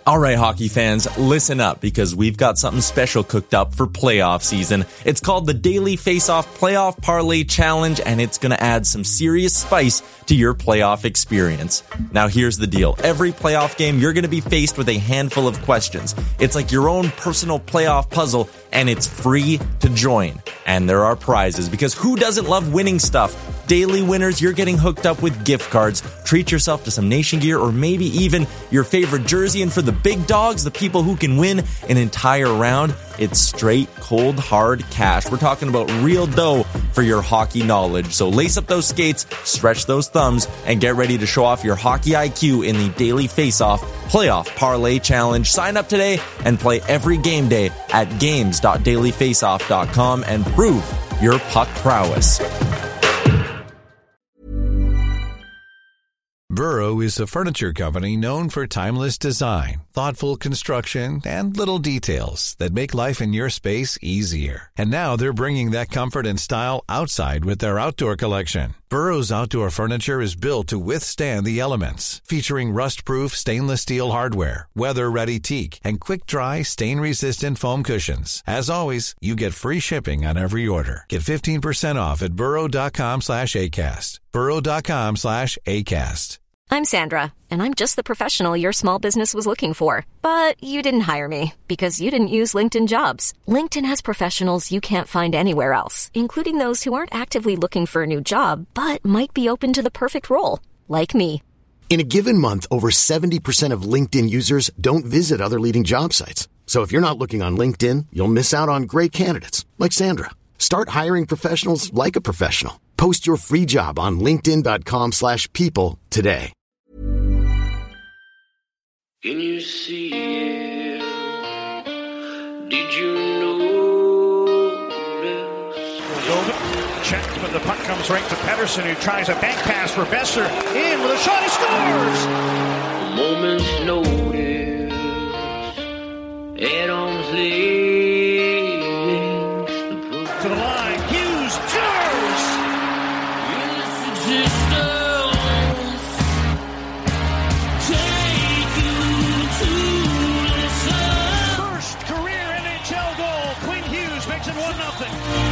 All right, hockey fans, listen up because we've got something special cooked up for playoff season. It's called the Daily Face-Off Playoff Parlay Challenge, and it's going to add some serious spice to your playoff experience. Now, here's the deal. Every playoff game, you're going to be faced with a handful of questions. It's like your own personal playoff puzzle, and it's free to join. And there are prizes, because who doesn't love winning stuff? Daily winners, you're getting hooked up with gift cards. Treat yourself to some Nation gear or maybe even your favorite jersey. And for the big dogs, the people who can win an entire round, it's straight, cold, hard cash. We're talking about real dough for your hockey knowledge. So lace up those skates, stretch those thumbs, and get ready to show off your hockey IQ in the Daily Face-Off Playoff Parlay Challenge. Sign up today and play every game day at games.dailyfaceoff.com and prove your puck prowess. Burrow is a furniture company known for timeless design, thoughtful construction, and little details that make life in your space easier. And now they're bringing that comfort and style outside with their outdoor collection. Burrow's outdoor furniture is built to withstand the elements, featuring rust-proof stainless steel hardware, weather-ready teak, and quick-dry, stain-resistant foam cushions. As always, you get free shipping on every order. Get 15% off at burrow.com/ACAST. burrow.com/ACAST. I'm Sandra, and I'm just the professional your small business was looking for. But you didn't hire me because you didn't use LinkedIn Jobs. LinkedIn has professionals you can't find anywhere else, including those who aren't actively looking for a new job, but might be open to the perfect role, like me. In a given month, over 70% of LinkedIn users don't visit other leading job sites. So if you're not looking on LinkedIn, you'll miss out on great candidates like Sandra. Start hiring professionals like a professional. Post your free job on linkedin.com/people today. Can you see it? Did you notice? Check, but the puck comes right to Pettersson, who tries a bank pass for Besser. In with a shot, he scores! A moment's notice. At arm's length. To the line, Hughes scores! First career NHL goal. Quinn Hughes makes it 1-0.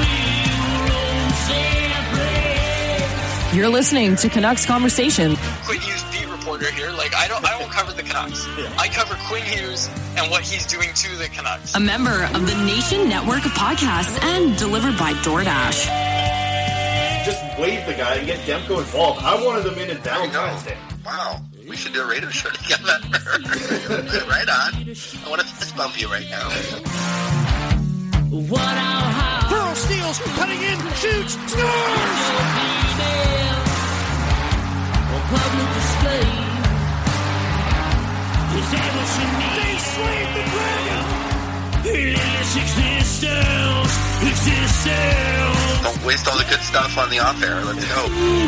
You're listening to Canucks Conversation. Quinn Hughes, beat reporter here. I don't cover the Canucks. I cover Quinn Hughes and what he's doing to the Canucks. A member of the Nation Network of Podcasts and delivered by DoorDash. Just wave the guy and get Demko involved. I wanted them in Valentine's Day. Wow. We should do a radio show together. Right on. I want to fist bump you right now. Burrow steals, cutting in, shoots, scores! They slayed the dragon! Don't waste all the good stuff on the off air. Let's go.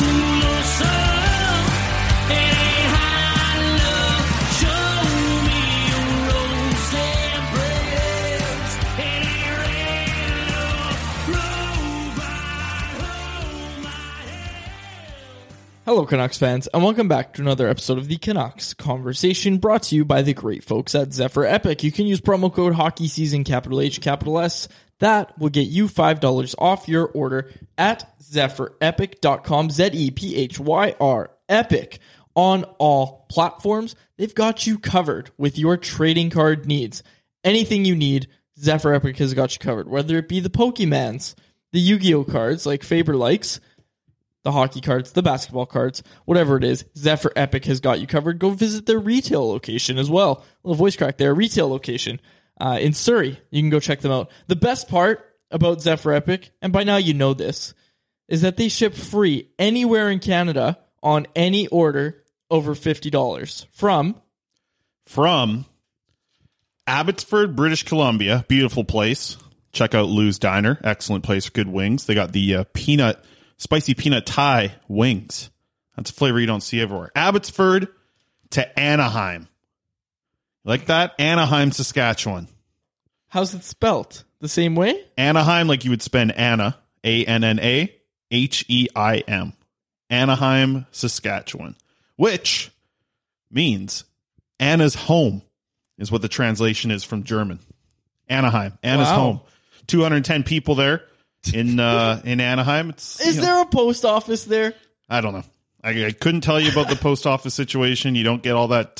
Hello, Canucks fans, and welcome back to another episode of the Canucks Conversation, brought to you by the great folks at Zephyr Epic. You can use promo code HOCKEYSEASON, capital H, capital S. That will get you $5 off your order at ZephyrEpic.com, ZEPHYR, Epic, on all platforms. They've got you covered with your trading card needs. Anything you need, Zephyr Epic has got you covered, whether it be the Pokemans, the Yu-Gi-Oh cards like Faber likes, the hockey cards, the basketball cards, whatever it is, Zephyr Epic has got you covered. Go visit their retail location as well. A little voice crack there. Retail location in Surrey. You can go check them out. The best part about Zephyr Epic, and by now you know this, is that they ship free anywhere in Canada on any order over $50 from Abbotsford, British Columbia. Beautiful place. Check out Lou's Diner. Excellent place for good wings. They got the spicy peanut Thai wings. That's a flavor you don't see everywhere. Abbotsford to Anaheim. Like that? Anaheim, Saskatchewan. How's it spelt? The same way? Anaheim, like you would spend Anna, ANNAHEIM. Anaheim, Saskatchewan. Which means Anna's home is what the translation is from German. Anaheim. Anna's Wow. home. 210 people there in Anaheim. Is there a post office there? I don't know. I couldn't tell you about the post office situation. You don't get all that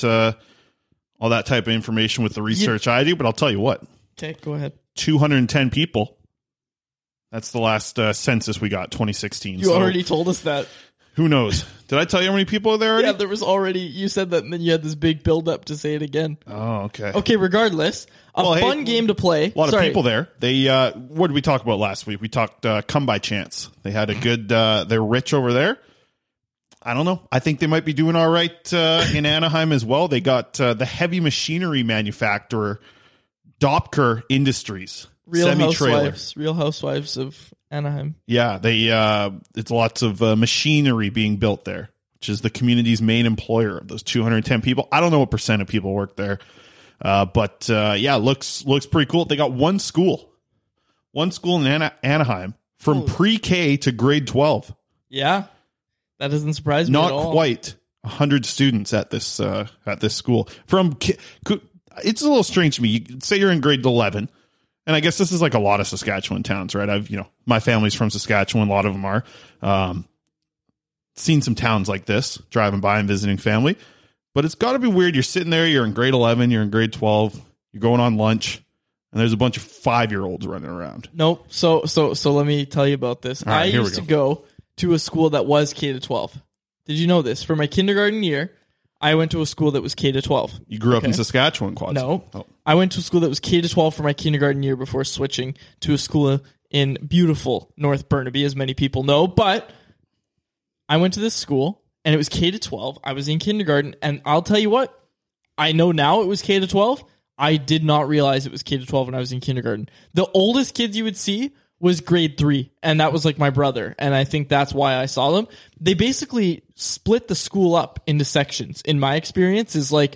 type of information with the research I do, but I'll tell you what. Okay, go ahead. 210 people. That's the last census we got, 2016. You already told us that. Who knows? Did I tell you how many people are there already? Yeah, there was already, you said that and then you had this big build up to say it again. Oh, okay. Okay, regardless, fun game to play. A lot of people there. They, what did we talk about last week? We talked Come By Chance. They had a good, they're rich over there. I don't know. I think they might be doing all right in Anaheim as well. They got the heavy machinery manufacturer, Doppker Industries. Real Semi-trailer. Housewives of Anaheim. Yeah, they it's lots of machinery being built there, which is the community's main employer of those 210 people. I don't know what percent of people work there, but yeah, looks pretty cool. They got one school in Anaheim from pre-K to grade 12. Yeah, that doesn't surprise me at all. Not quite 100 students at this school. It's a little strange to me. You say you're in grade 11. And I guess this is like a lot of Saskatchewan towns, right? My family's from Saskatchewan. A lot of them are. Seen some towns like this, driving by and visiting family. But it's got to be weird. You're sitting there, you're in grade 11, you're in grade 12, you're going on lunch, and there's a bunch of 5-year-olds running around. Nope. So let me tell you about this. All right, I used to go to a school that was K to 12. Did you know this? For my kindergarten year, I went to a school that was K to 12. You grew up in Saskatchewan, Quad? No. Oh. I went to a school that was K to 12 for my kindergarten year before switching to a school in beautiful North Burnaby, as many people know. But I went to this school, and it was K to 12. I was in kindergarten, and I'll tell you what, I know now it was K to 12. I did not realize it was K to 12 when I was in kindergarten. The oldest kids you would see was grade 3, and that was like my brother, and I think that's why I saw them. They basically split the school up into sections. In my experience, is like,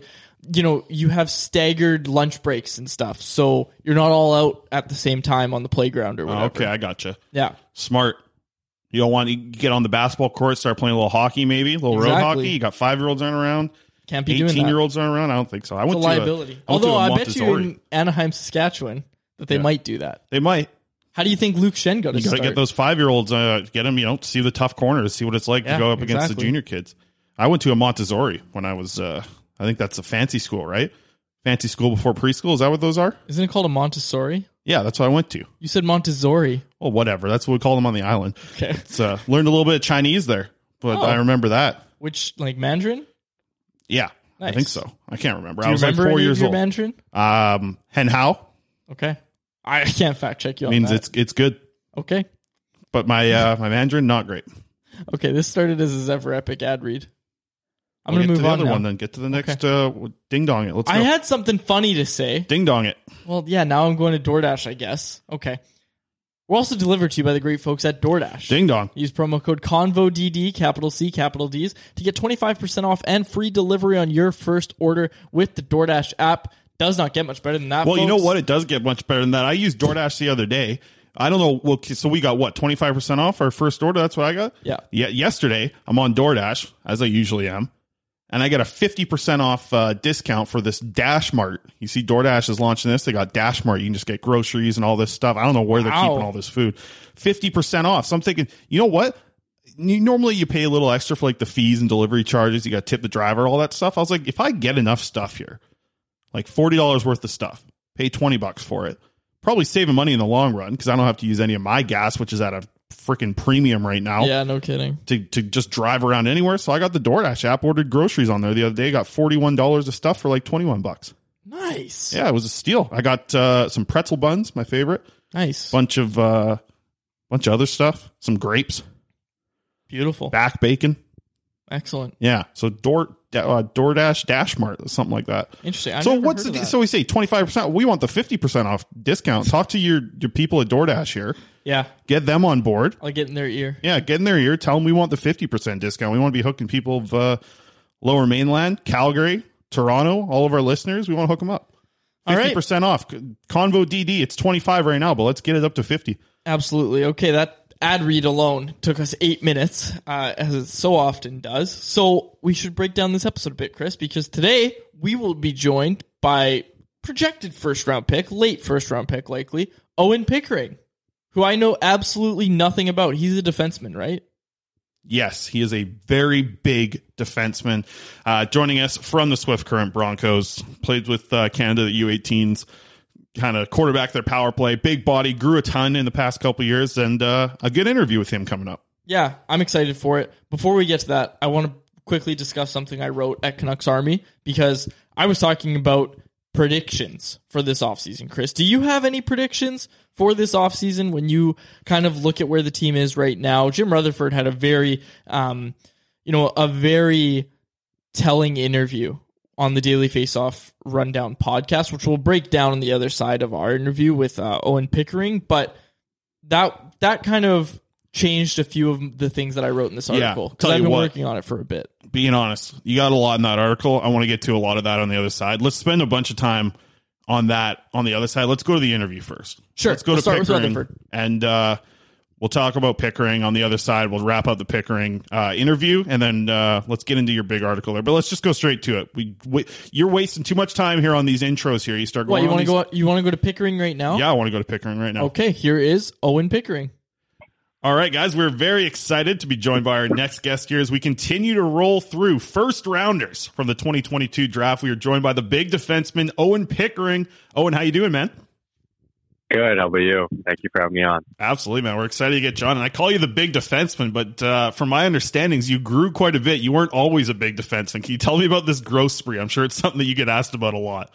you have staggered lunch breaks and stuff, so you're not all out at the same time on the playground or whatever. Okay, I gotcha. Yeah. Smart. You don't want to get on the basketball court, start playing a little hockey, maybe a little road hockey. You got 5-year-olds running around. Can't be doing that. 18-year-olds running around. I don't think so. It's a liability. Although I bet you in Anaheim, Saskatchewan, that they might do that. They might. How do you think Luke Shen got to start? You got to get those 5-year-olds, get them, see the tough corners, see what it's like to go up against the junior kids. I went to a Montessori when I was, I think that's a fancy school, right? Fancy school before preschool. Is that what those are? Isn't it called a Montessori? Yeah, that's what I went to. You said Montessori. Well, whatever. That's what we call them on the island. Okay. It's, learned a little bit of Chinese there, but I remember that. Which, like Mandarin? Yeah, nice. I think so. I can't remember. Do you I was remember like 4 any years of your old. Mandarin? Hen hao. Okay. I can't fact check you on Means that. it's good. Okay. But my my Mandarin, not great. Okay, this started as a Zephyr Epic ad read. I'm We'll going to get move the on other now. one then. Get to the next ding dong it. Let's go. I had something funny to say. Ding dong it. Well, yeah, now I'm going to DoorDash, I guess. Okay. We're also delivered to you by the great folks at DoorDash. Ding dong. Use promo code CONVODD, capital C, capital D's, to get 25% off and free delivery on your first order with the DoorDash app. Does not get much better than that, Well, folks. you know what? It does get much better than that. I used DoorDash the other day. I don't know. Well, so we got what, 25% off our first order? That's what I got? Yeah. Yesterday, I'm on DoorDash, as I usually am, and I got a 50% off discount for this Dash Mart. You see, DoorDash is launching this. They got Dash Mart. You can just get groceries and all this stuff. I don't know where they're keeping all this food. 50% off. So I'm thinking, you know what? Normally you pay a little extra for like the fees and delivery charges. You got to tip the driver, all that stuff. I was like, if I get enough stuff here, like $40 worth of stuff, pay $20 for it, probably saving money in the long run because I don't have to use any of my gas, which is at a freaking premium right now. Yeah, no kidding. To just drive around anywhere. So I got the DoorDash app, ordered groceries on there the other day, got $41 of stuff for like $21. Nice. Yeah, it was a steal. I got some pretzel buns, my favorite. Nice. Bunch of other stuff. Some grapes. Beautiful. Back bacon. Excellent. Yeah. So DoorDash Dash Mart, something like that. Interesting. So what's the so we say 25%? We want the 50% off discount. Talk to your people at DoorDash here. Yeah. Get them on board. I'll get in their ear. Yeah, get in their ear. Tell them we want the 50% discount. We want to be hooking people of Lower Mainland, Calgary, Toronto, all of our listeners. We want to hook them up. 50% off. Convo DD. It's 25 right now, but let's get it up to 50. Absolutely. Okay, that ad read alone took us 8 minutes, as it so often does. So we should break down this episode a bit, Chris, because today we will be joined by projected first-round pick, late first-round pick likely, Owen Pickering, who I know absolutely nothing about. He's a defenseman, right? Yes, he is a very big defenseman. Joining us from the Swift Current Broncos, played with Canada, the U18s, kind of quarterback their power play, big body, grew a ton in the past couple of years, and a good interview with him coming up. Yeah, I'm excited for it. Before we get to that, I want to quickly discuss something I wrote at Canucks Army, because I was talking about predictions for this offseason. Chris, do you have any predictions for this offseason when you kind of look at where the team is right now? Jim Rutherford had a very, a very telling interview on the Daily Faceoff Rundown podcast, which we'll break down on the other side of our interview with Owen Pickering. But that kind of changed a few of the things that I wrote in this article, because I've been working on it for a bit. Being honest, you got a lot in that article. I want to get to a lot of that on the other side. Let's spend a bunch of time on that on the other side. Let's go to the interview first. Sure. Let's go to Pickering, and we'll talk about Pickering on the other side. We'll wrap up the Pickering interview, and then let's get into your big article there. But let's just go straight to it. You're wasting too much time here on these intros here. You start going. You want to go to Pickering right now? Yeah, I want to go to Pickering right now. Okay, here is Owen Pickering. All right, guys, we're very excited to be joined by our next guest here as we continue to roll through first rounders from the 2022 draft. We are joined by the big defenseman, Owen Pickering. Owen, how you doing, man? Good. How about you? Thank you for having me on. Absolutely, man. We're excited to get you on. And I call you the big defenseman, but from my understandings, you grew quite a bit. You weren't always a big defenseman. Can you tell me about this growth spree? I'm sure it's something that you get asked about a lot.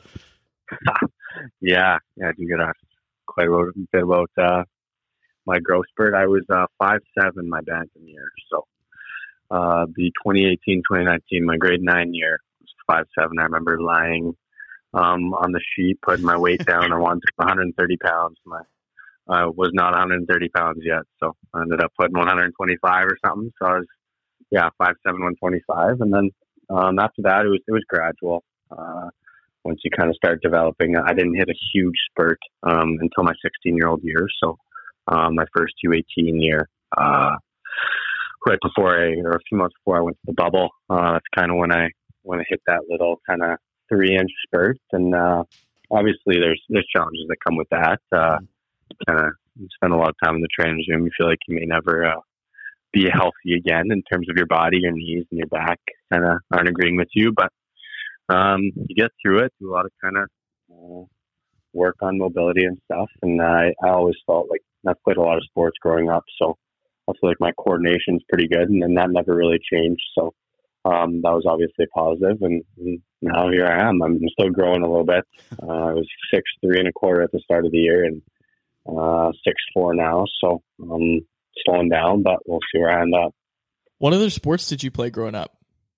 Yeah, I do get asked quite a bit about my growth spurt. I was 5'7" my bantam year. So the 2018-2019, my grade 9 year, was 5'7". I remember lying on the sheet, putting my weight down. I wanted 130 pounds. I was not 130 pounds yet, so I ended up putting 125 or something. So I was, 5'7", 125. And then after that, it was gradual. Once you kind of start developing, I didn't hit a huge spurt until my 16-year-old year. So my first U18 year, right before or a few months before I went to the bubble, that's kind of when I hit that little kind of 3-inch spurt. And obviously there's challenges that come with that. Kind of spend a lot of time in the training gym. You feel like you may never be healthy again in terms of your body, your knees and your back kind of aren't agreeing with you. But you get through it, do a lot of kind of work on mobility and stuff. And I always felt like I've played a lot of sports growing up, so I feel like my coordination's pretty good, and that never really changed. So that was obviously positive, and now here I am. I'm still growing a little bit. I was 6'3.25" at the start of the year, and 6'4" now. So slowing down, but we'll see where I end up. What other sports did you play growing up?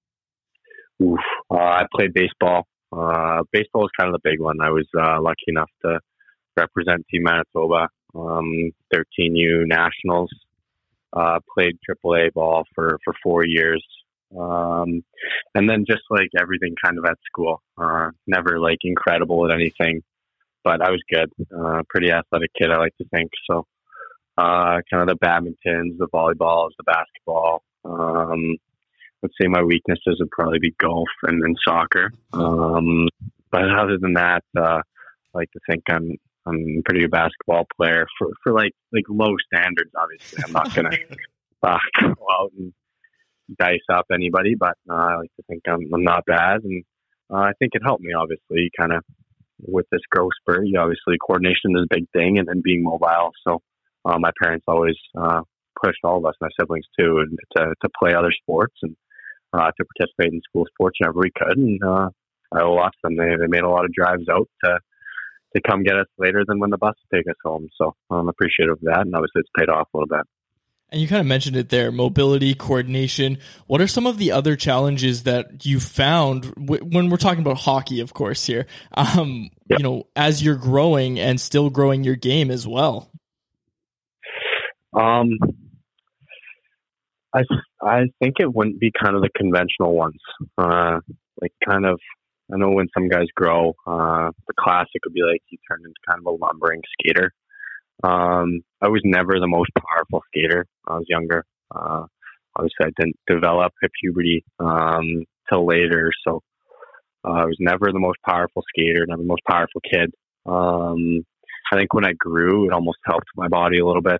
I played baseball. Baseball was kind of the big one. I was lucky enough to represent Team Manitoba, 13U Nationals. Played AAA ball for 4 years. And then just like everything kind of at school, never like incredible at anything, but I was good. Pretty athletic kid, I like to think. So kind of the badmintons, the volleyballs, the basketball. Let's say my weaknesses would probably be golf and soccer. But other than that, I like to think I'm a pretty good basketball player for like low standards. Obviously, I'm not gonna go out and dice up anybody, but I like to think I'm not bad, and I think it helped me. Obviously, kind of with this growth spurt, obviously coordination is a big thing, and then being mobile. So my parents always pushed all of us, my siblings too, and to play other sports and to participate in school sports whenever we could. And I owe lots of them. They made a lot of drives out to come get us later than when the bus would take us home. So I'm appreciative of that, and obviously it's paid off a little bit. And you kind of mentioned it there, mobility, coordination. What are some of the other challenges that you found when we're talking about hockey, of course, here, as you're growing and still growing your game as well? I think it wouldn't be kind of the conventional ones. I know when some guys grow, the classic would be like you turn into kind of a lumbering skater. I was never the most powerful skater when I was younger. Obviously, I didn't develop hip puberty till later, so I was never the most powerful skater, never the most powerful kid. I think when I grew, it almost helped my body a little bit.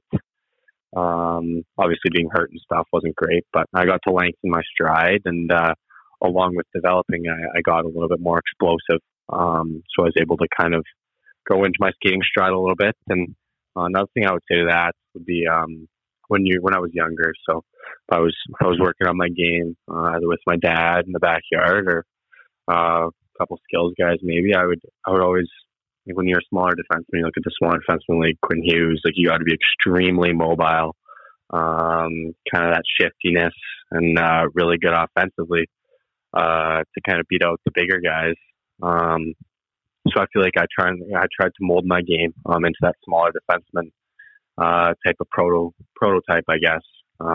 Obviously being hurt and stuff wasn't great, but I got to lengthen my stride, and along with developing, I got a little bit more explosive. So I was able to kind of go into my skating stride a little bit. And another thing I would say to that would be when I was younger. So if I was working on my game, either with my dad in the backyard or a couple skills guys, maybe I would always, like, when you're a smaller defenseman, you look at the smaller defenseman like Quinn Hughes, like, you got to be extremely mobile, kind of that shiftiness, and really good offensively to kind of beat out the bigger guys. So I feel like I tried to mold my game into that smaller defenseman type of prototype, I guess.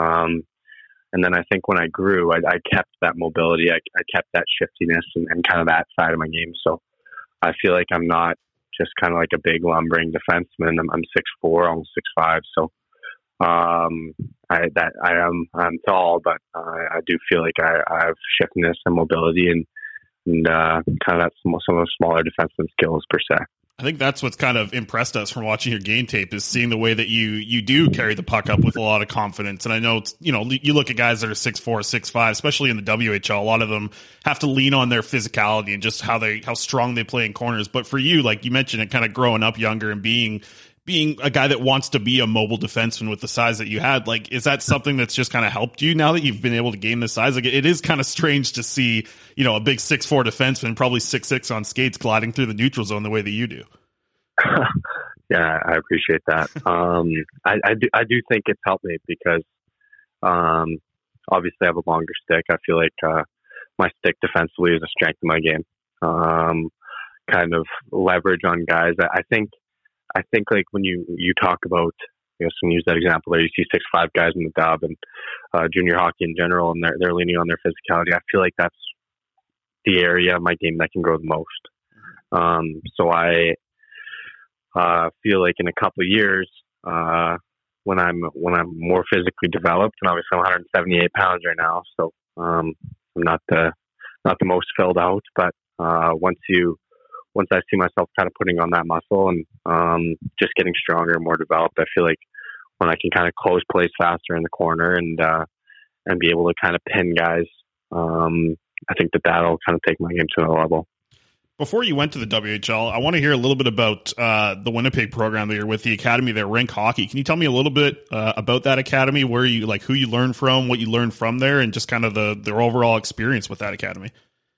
And then I think when I grew, I kept that mobility, I kept that shiftiness and kind of that side of my game. So I feel like I'm not just kind of like a big lumbering defenseman. I'm 6'4", almost 6'5". So I'm tall, but I do feel like I have shiftiness and mobility and kind of that some of the smaller defenseman skills per se. I think that's what's kind of impressed us from watching your game tape, is seeing the way that you do carry the puck up with a lot of confidence. And I know, you look at guys that are 6'4", 6'5", especially in the WHL, a lot of them have to lean on their physicality and just how strong they play in corners. But for you, like you mentioned, it kind of growing up younger and being a guy that wants to be a mobile defenseman with the size that you had, like, is that something that's just kind of helped you now that you've been able to gain the size? Like, it is kind of strange to see, a big 6'4" defenseman, probably 6'6" on skates, gliding through the neutral zone the way that you do. Yeah, I appreciate that. I do think it's helped me because, obviously I have a longer stick. I feel like, my stick defensively is a strength of my game. Kind of leverage on guys. I think like when you talk about, some use that example there, you see 6'5" guys in the dub and junior hockey in general, and they're leaning on their physicality. I feel like that's the area of my game that can grow the most. So I feel like in a couple of years, when I'm more physically developed, and obviously I'm 178 pounds right now, so I'm not the most filled out, but once I see myself kind of putting on that muscle and just getting stronger and more developed, I feel like when I can kind of close plays faster in the corner and be able to kind of pin guys, I think that'll kind of take my game to another level. Before you went to the WHL, I want to hear a little bit about the Winnipeg program that you're with, the academy there, Rink Hockey. Can you tell me a little bit about that academy, where you, like, who you learned from, what you learned from there, and just kind of their overall experience with that academy?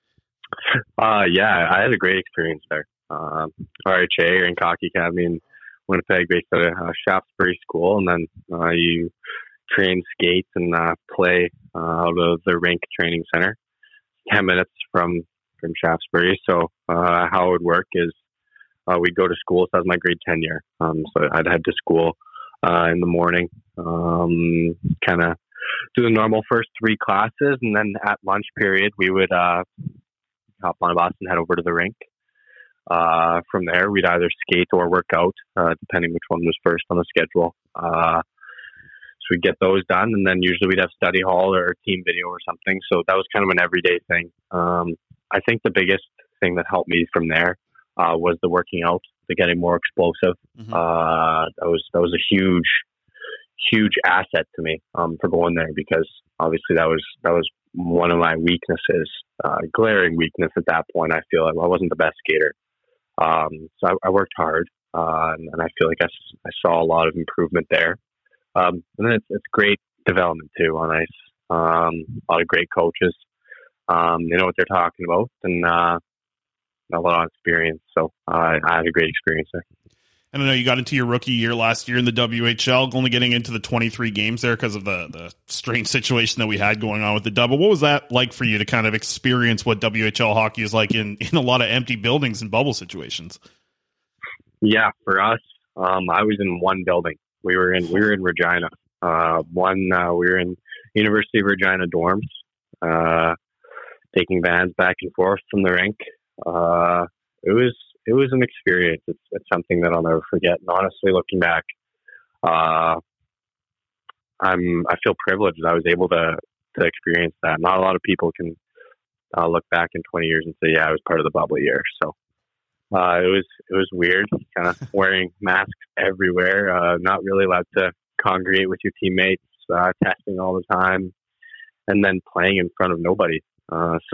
Yeah, I had a great experience there. RHA, Rink Hockey Academy in Winnipeg, based at a Shaftesbury school, and then you train skates and play out of the Rink Training Center, 10 minutes from Shaftesbury. So how it would work is we'd go to school. So that was my grade 10 year. So I'd head to school in the morning, kind of do the normal first 3 classes, and then at lunch period we would hop on a bus and head over to the rink. From there, we'd either skate or work out, depending which one was first on the schedule. So we'd get those done, and then usually we'd have study hall or team video or something. So that was kind of an everyday thing. I think the biggest thing that helped me from there was the working out, the getting more explosive. Mm-hmm. That was a huge asset to me for going there, because obviously that was one of my weaknesses, glaring weakness at that point. I feel like I wasn't the best skater. So I worked hard, and I feel like I saw a lot of improvement there. And then it's great development too on ice. A lot of great coaches. They know what they're talking about, and a lot of experience. So I had a great experience there. And I know you got into your rookie year last year in the WHL, only getting into the 23 games there because of the strange situation that we had going on with the double. What was that like for you to kind of experience what WHL hockey is like in a lot of empty buildings and bubble situations? Yeah, for us, I was in one building. We were in Regina. We were in University of Regina dorms, taking vans back and forth from the rink. It was an experience. It's something that I'll never forget. And honestly, looking back, I feel privileged that I was able to experience that. Not a lot of people can I'll look back in 20 years and say, yeah, I was part of the bubble year. So it was weird, kind of wearing masks everywhere, not really allowed to congregate with your teammates, testing all the time, and then playing in front of nobody. So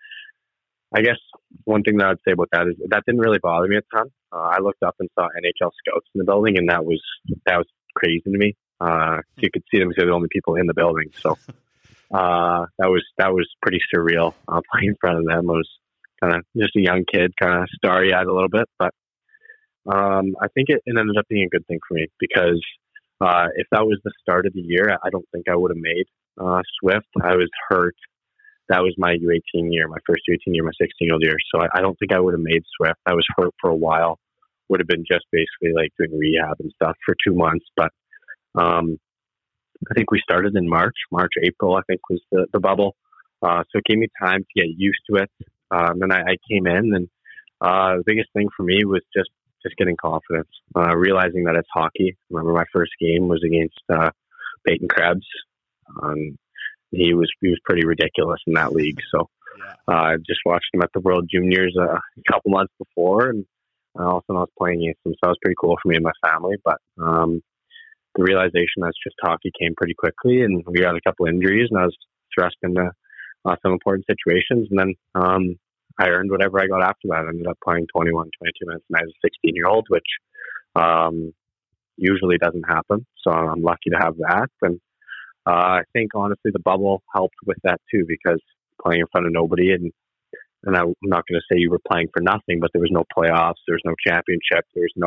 I guess one thing that I'd say about that is that didn't really bother me a ton. I looked up and saw NHL scouts in the building, and that was crazy to me. You could see them because they're the only people in the building. So that was pretty surreal playing in front of them. I was kind of just a young kid, kind of starry-eyed a little bit, but I think it ended up being a good thing for me because if that was the start of the year, I don't think I would have made Swift. I was hurt. That was my U18 year, my first U18 year, my 16-year-old year. So I don't think I would have made Swift. I was hurt for a while. Would have been just basically like doing rehab and stuff for 2 months. But I think we started in March, April, I think was the bubble. So it gave me time to get used to it. And then I came in, and the biggest thing for me was just getting confidence, realizing that it's hockey. I remember my first game was against Peyton Krebs. He was pretty ridiculous in that league. So I just watched him at the World Juniors a couple months before, and also I was playing against him. So that was pretty cool for me and my family. But the realization that's just hockey came pretty quickly, and we got a couple injuries, and I was thrust into some important situations. And then I earned whatever I got after that. I ended up playing 21, 22 minutes, and I was a 16-year-old, which usually doesn't happen. So I'm lucky to have that. And I think, honestly, the bubble helped with that, too, because playing in front of nobody, and I'm not going to say you were playing for nothing, but there was no playoffs, there was no championship, there was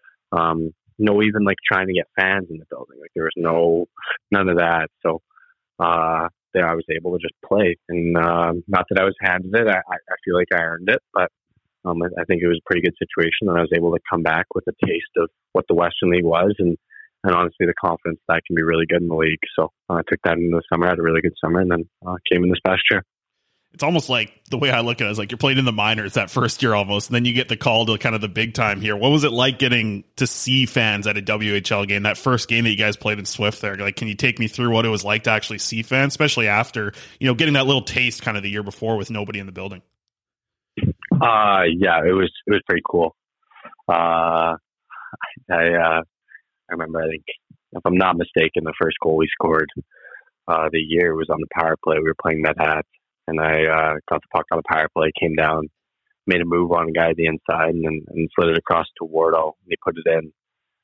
no even, like, trying to get fans in the building. Like, there was none of that. So there I was able to just play. And not that I was handed it. I feel like I earned it, but I think it was a pretty good situation, and I was able to come back with a taste of what the Western League was, and honestly, the confidence that can be really good in the league. So I took that into the summer, had a really good summer, and then came in this past year. It's almost like the way I look at it is like you're playing in the minors that first year almost, and then you get the call to kind of the big time here. What was it like getting to see fans at a WHL game, that first game that you guys played in Swift there? Like, can you take me through what it was like to actually see fans, especially after, getting that little taste kind of the year before with nobody in the building? Yeah, it was pretty cool. I remember, I think, if I'm not mistaken, the first goal we scored the year was on the power play. We were playing Med Hat, and I got the puck on the power play, came down, made a move on a guy at the inside, and slid it across to Wardo, and he put it in.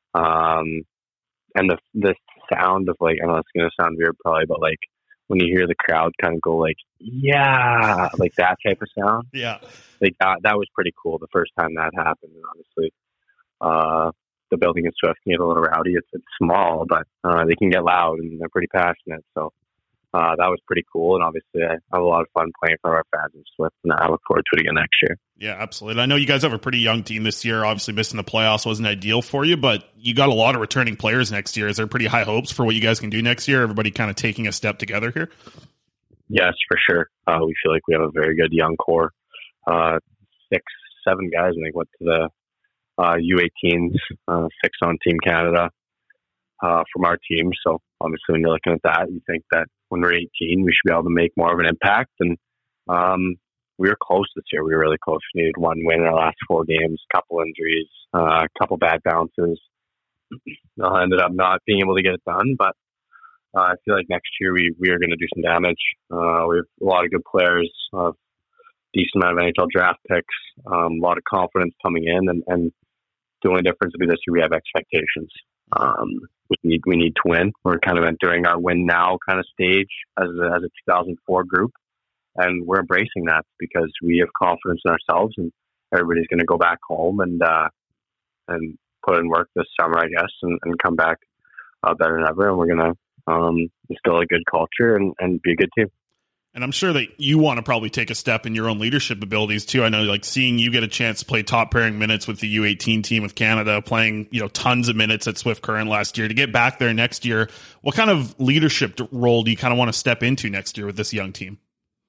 And the sound of, like, I know it's going to sound weird probably, but, like, when you hear the crowd kind of go, like, yeah, like that type of sound. Yeah. Like, that was pretty cool the first time that happened, and obviously, the building in Swift can get a little rowdy. It's small, but they can get loud, and they're pretty passionate. So that was pretty cool. And obviously, I have a lot of fun playing for our fans in Swift, and I look forward to it again next year. Yeah, absolutely. I know you guys have a pretty young team this year. Obviously, missing the playoffs wasn't ideal for you, but you got a lot of returning players next year. Is there pretty high hopes for what you guys can do next year? Everybody kind of taking a step together here? Yes, for sure. We feel like we have a very good young core. 6-7 guys, I think, went to the U18s, 6 on Team Canada from our team. So obviously when you're looking at that, you think that when we're 18, we should be able to make more of an impact. And we were close this year. We were really close. We needed one win in our last 4 games, a couple injuries, a couple bad bounces. Ended up not being able to get it done, but I feel like next year we are going to do some damage. We have a lot of good players, decent amount of NHL draft picks, a lot of confidence coming in, and the only difference will be this year we have expectations. We need to win. We're kind of entering our win now kind of stage as a 2004 group, and we're embracing that because we have confidence in ourselves, and everybody's going to go back home and put in work this summer, I guess, and come back better than ever. And we're going to instill a good culture and be a good team. And I'm sure that you want to probably take a step in your own leadership abilities too. I know, like, seeing you get a chance to play top pairing minutes with the U18 team with Canada, playing, tons of minutes at Swift Current last year, to get back there next year. What kind of leadership role do you kind of want to step into next year with this young team?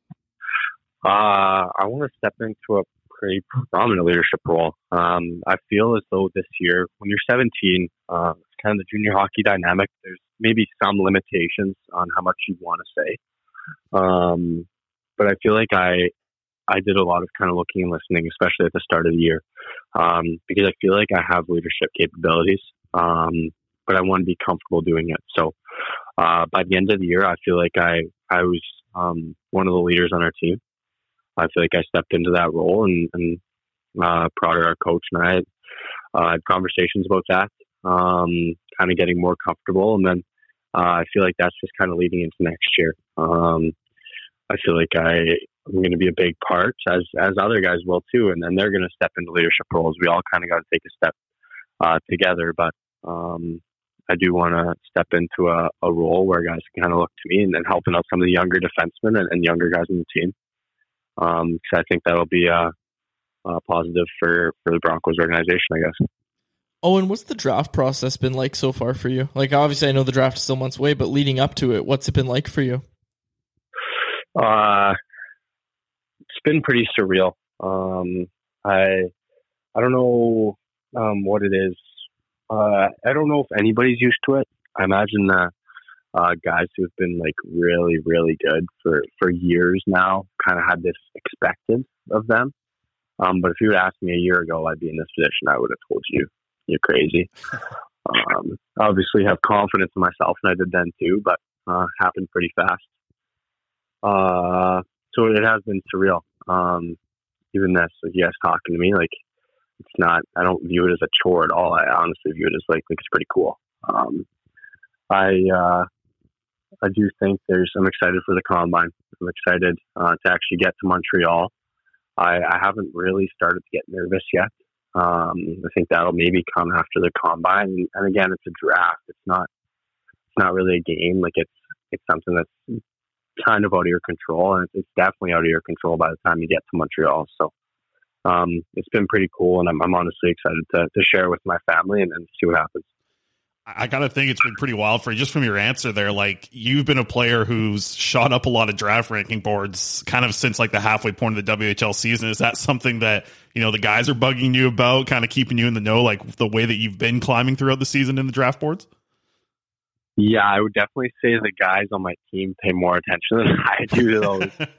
I want to step into a pretty prominent leadership role. I feel as though this year, when you're 17, it's kind of the junior hockey dynamic. There's maybe some limitations on how much you want to say. but I feel like I did a lot of kind of looking and listening, especially at the start of the year, because I feel like I have leadership capabilities, but I want to be comfortable doing it. So by the end of the year, I feel like I was one of the leaders on our team. I feel like I stepped into that role, and Prater, our coach, and I had conversations about that, kind of getting more comfortable. And then I feel like that's just kind of leading into next year. I feel like I'm going to be a big part, as other guys will too, and then they're going to step into leadership roles. We all kind of got to take a step together, but I do want to step into a role where guys can kind of look to me and helping out some of the younger defensemen and younger guys on the team. Because I think that'll be a positive for the Broncos organization, I guess. Oh, and what's the draft process been like so far for you? Like, obviously, I know the draft is still months away, but leading up to it, what's it been like for you? It's been pretty surreal. I don't know what it is. I don't know if anybody's used to it. I imagine that guys who've been like really, really good for years now kind of had this expected of them. But if you had asked me a year ago, I'd be in this position, I would have told you, you're crazy. Obviously have confidence in myself, and I did then too, but happened pretty fast. So it has been surreal. Even this, like, you guys talking to me, like, it's not, I don't view it as a chore at all. I honestly view it as like it's pretty cool. I do think I'm excited for the combine. I'm excited to actually get to Montreal. I haven't really started to get nervous yet. I think that'll maybe come after the combine. And again, it's a draft. It's not really a game. Like, it's something that's kind of out of your control, and it's definitely out of your control by the time you get to Montreal. So it's been pretty cool, and I'm honestly excited to share with my family and see what happens. I gotta think it's been pretty wild for you, just from your answer there. Like, you've been a player who's shot up a lot of draft ranking boards kind of since like the halfway point of the WHL season. Is that something that, you know, the guys are bugging you about, kind of keeping you in the know, like the way that you've been climbing throughout the season in the draft boards? Yeah, I would definitely say the guys on my team pay more attention than I do to those.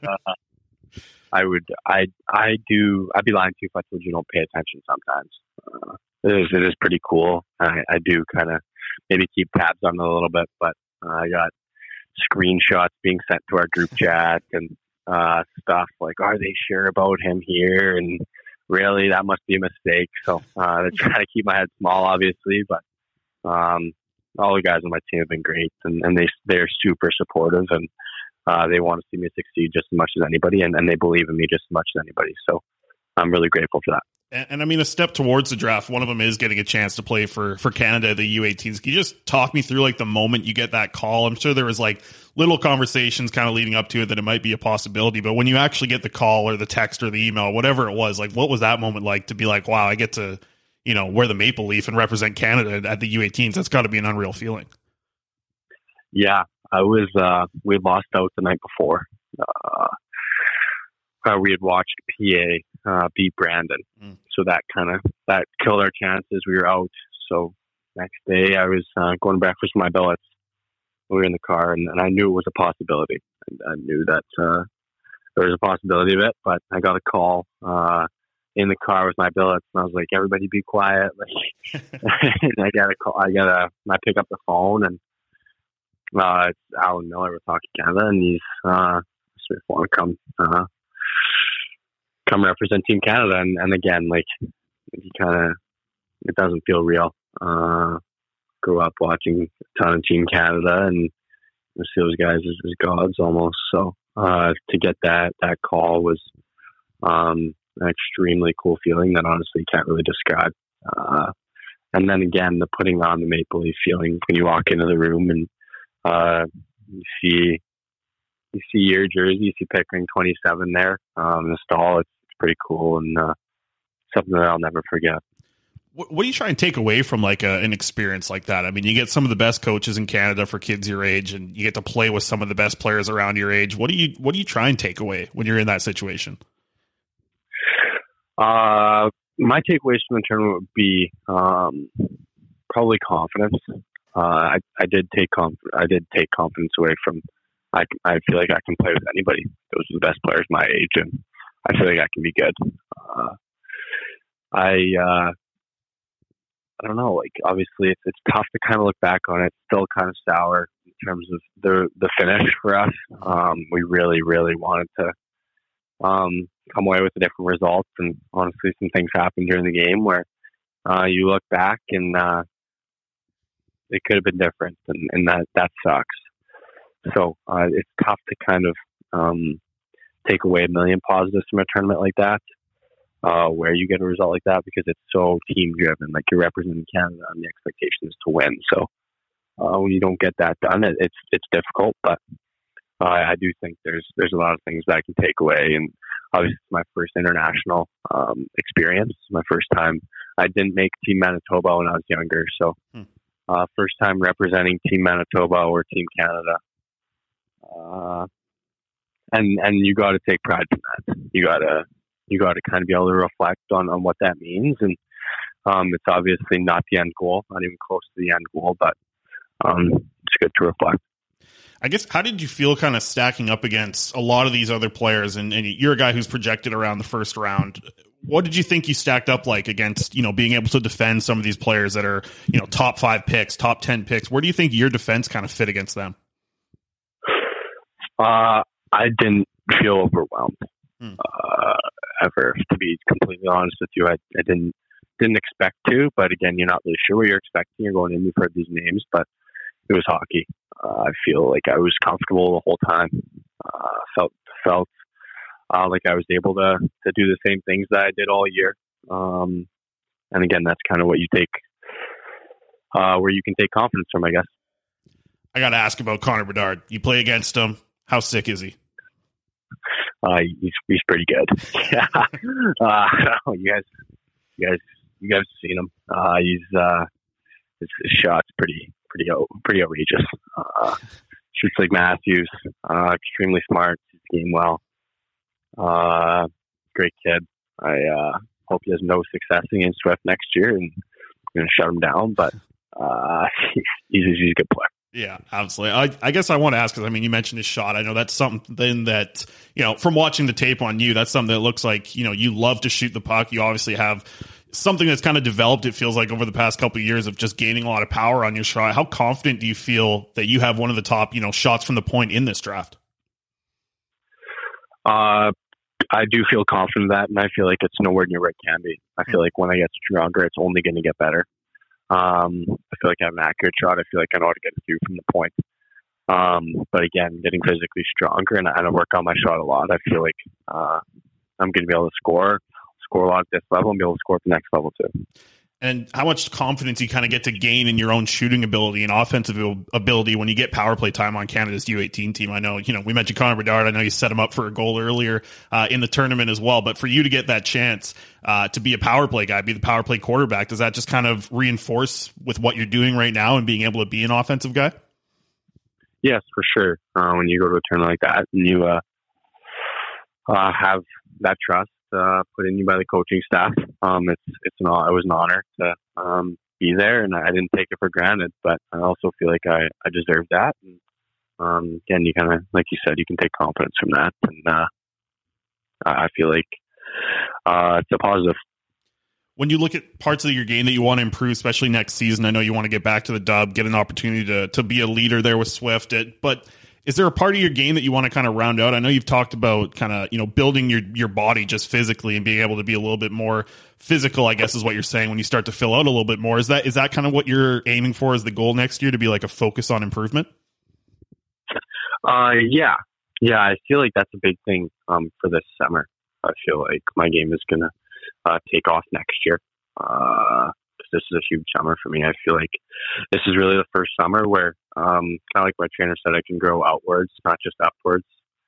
I'd be lying to you if I told you don't pay attention sometimes. It is pretty cool. I do kind of maybe keep tabs on it a little bit, but I got screenshots being sent to our group chat and stuff like, are they sure about him here? And really, that must be a mistake. So I try to keep my head small, obviously, but all the guys on my team have been great, and they're super supportive, and they want to see me succeed just as much as anybody, and they believe in me just as much as anybody. So I'm really grateful for that. And I mean, a step towards the draft, one of them is getting a chance to play for Canada, the U18s. Can you just talk me through like the moment you get that call? I'm sure there was like little conversations kind of leading up to it that it might be a possibility, but when you actually get the call or the text or the email, whatever it was, like, what was that moment like to be like, wow, I get to, you know, wear the maple leaf and represent Canada at the U18s? That's got to be an unreal feeling. Yeah, I was, we had lost out the night before. We had watched PA beat Brandon. So that killed our chances. We were out. So next day I was going to breakfast with my billets. We were in the car, and I knew it was a possibility. I knew that there was a possibility of it, but I got a call in the car with my billets, and I was like, everybody be quiet. Like, and I got a call. I pick up the phone, and it's Alan Miller with Hockey Canada, and he's want to come represent Team Canada. And again, like, it doesn't feel real. Grew up watching a ton of Team Canada, and see those guys as gods almost. So to get that call was an extremely cool feeling that honestly can't really describe. And then again, the putting on the maple leaf feeling when you walk into the room and you see your jersey, you see Pickering 27 there in the stall. It's pretty cool, and something that I'll never forget. What do you try and take away from like an experience like that? I mean, you get some of the best coaches in Canada for kids your age, and you get to play with some of the best players around your age. What do you try and take away when you're in that situation? My takeaways from the tournament would be probably confidence. I did take confidence away from I feel like I can play with anybody. Those are the best players my age, and I feel like I can be good. I don't know. Like, obviously, it's tough to kind of look back on it. It's still kind of sour in terms of the finish for us. We really, really wanted to come away with a different result, and honestly, some things happened during the game where you look back and it could have been different, and that sucks. So it's tough to kind of take away a million positives from a tournament like that, where you get a result like that, because it's so team driven. Like, you're representing Canada, and the expectation is to win. So when you don't get that done, it's difficult. But I do think there's a lot of things that I can take away. And obviously, it's my first international experience. It's my first time. I didn't make Team Manitoba when I was younger, so first time representing Team Manitoba or Team Canada. And you got to take pride in that. You got to kind of be able to reflect on what that means. And it's obviously not the end goal, not even close to the end goal, but it's good to reflect. I guess, how did you feel kind of stacking up against a lot of these other players? And you're a guy who's projected around the first round. What did you think you stacked up like against, being able to defend some of these players that are, top 5 picks, top 10 picks? Where do you think your defense kind of fit against them? I didn't feel overwhelmed ever, to be completely honest with you. I didn't expect to, but again, you're not really sure what you're expecting. You're going in, you've heard these names, but it was hockey. I feel like I was comfortable the whole time. Felt like I was able to do the same things that I did all year. And again, that's kind of what you take, where you can take confidence from, I guess. I got to ask about Connor Bedard. You play against him. How sick is he? He's pretty good. Yeah. You guys seen him. His shot's pretty outrageous. Shoots like Matthews. Extremely smart. Sees the game well. Great kid. I hope he has no success against Swift next year, and we're going to shut him down. But he's a good player. Yeah, absolutely. I guess I want to ask, because you mentioned his shot. I know that's something that, from watching the tape on you, that's something that looks like, you love to shoot the puck. You obviously have something that's kind of developed, it feels like, over the past couple of years of just gaining a lot of power on your shot. How confident do you feel that you have one of the top, shots from the point in this draft? I do feel confident in that, and I feel like it's nowhere near where it can be. I feel like when I get stronger, it's only going to get better. I feel like I have an accurate shot. I feel like I know how to get it through from the point. But again, getting physically stronger, and I work on my shot a lot. I feel like I'm going to be able to score a lot at this level, and be able to score at the next level too. And how much confidence you kind of get to gain in your own shooting ability and offensive ability when you get power play time on Canada's U18 team? I know, we mentioned Connor Bedard. I know you set him up for a goal earlier in the tournament as well. But for you to get that chance to be a power play guy, be the power play quarterback, does that just kind of reinforce with what you're doing right now and being able to be an offensive guy? Yes, for sure. When you go to a tournament like that and you have that trust put in you by the coaching staff, it was an honor to be there, and I didn't take it for granted. But I also feel like I deserve that. And again, you kind of, like you said, you can take confidence from that, and I feel like it's a positive. When you look at parts of your game that you want to improve, especially next season, I know you want to get back to the dub, get an opportunity to be a leader there with Swift. But is there a part of your game that you want to kind of round out? I know you've talked about kind of, building your body just physically and being able to be a little bit more physical, I guess is what you're saying, when you start to fill out a little bit more. Is that kind of what you're aiming for as the goal next year, to be like a focus on improvement? Yeah. I feel like that's a big thing for this summer. I feel like my game is going to take off next year. This is a huge summer for me. I feel like this is really the first summer where, kind of like my trainer said, I can grow outwards, not just upwards.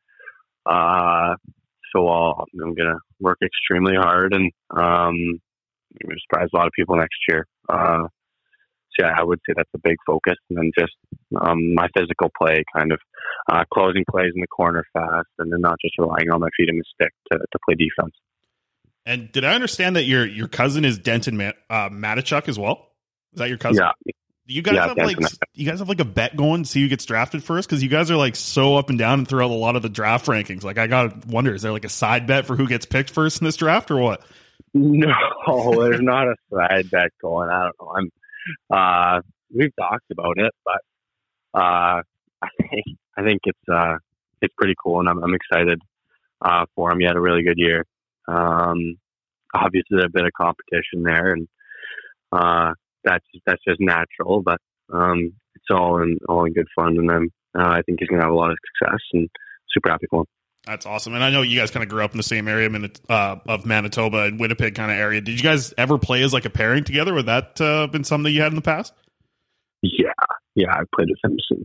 So I'm going to work extremely hard, and I'm going to surprise a lot of people next year. So yeah, I would say that's a big focus. And then just my physical play, kind of closing plays in the corner fast, and then not just relying on my feet and the stick to play defense. And did I understand that your cousin is Denton Matechuk as well? Is that your cousin? Yeah. You guys have like a bet going to see who gets drafted first? Because you guys are like so up and down and throughout a lot of the draft rankings. Like I gotta wonder, is there like a side bet for who gets picked first in this draft or what? No, there's not a side bet going. I don't know. We've talked about it, but I think it's pretty cool, and I'm excited for him. He had a really good year. Obviously, a bit of competition there, and that's just natural, but it's all in good fun, and then I think he's going to have a lot of success, and super happy for him. That's awesome. And I know you guys kind of grew up in the same area of Manitoba and Winnipeg kind of area. Did you guys ever play as like a pairing together? Would that been something that you had in the past? Yeah, I played with him since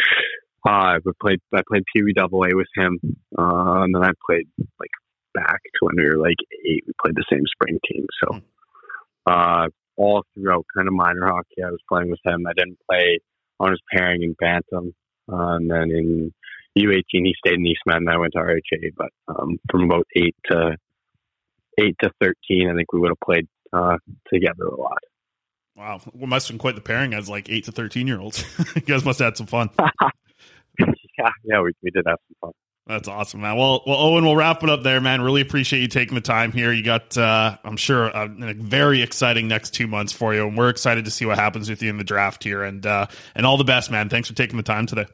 I played Pee Wee AA with him, and then I played like back to when we were like 8. We played the same spring team, so all throughout kind of minor hockey, I was playing with him. I didn't play on his pairing in Bantam, and then in U18 he stayed in Eastman, and I went to RHA. But from about 8 to 13, I think we would have played together a lot. Wow, well, must have been quite the pairing as like 8 to 13-year-olds. You guys must have had some fun. Yeah, we did have some fun. That's awesome, man. Well, Owen, we'll wrap it up there, man. Really appreciate you taking the time here. You got, I'm sure, a very exciting next 2 months for you, and we're excited to see what happens with you in the draft here. And all the best, man. Thanks for taking the time today.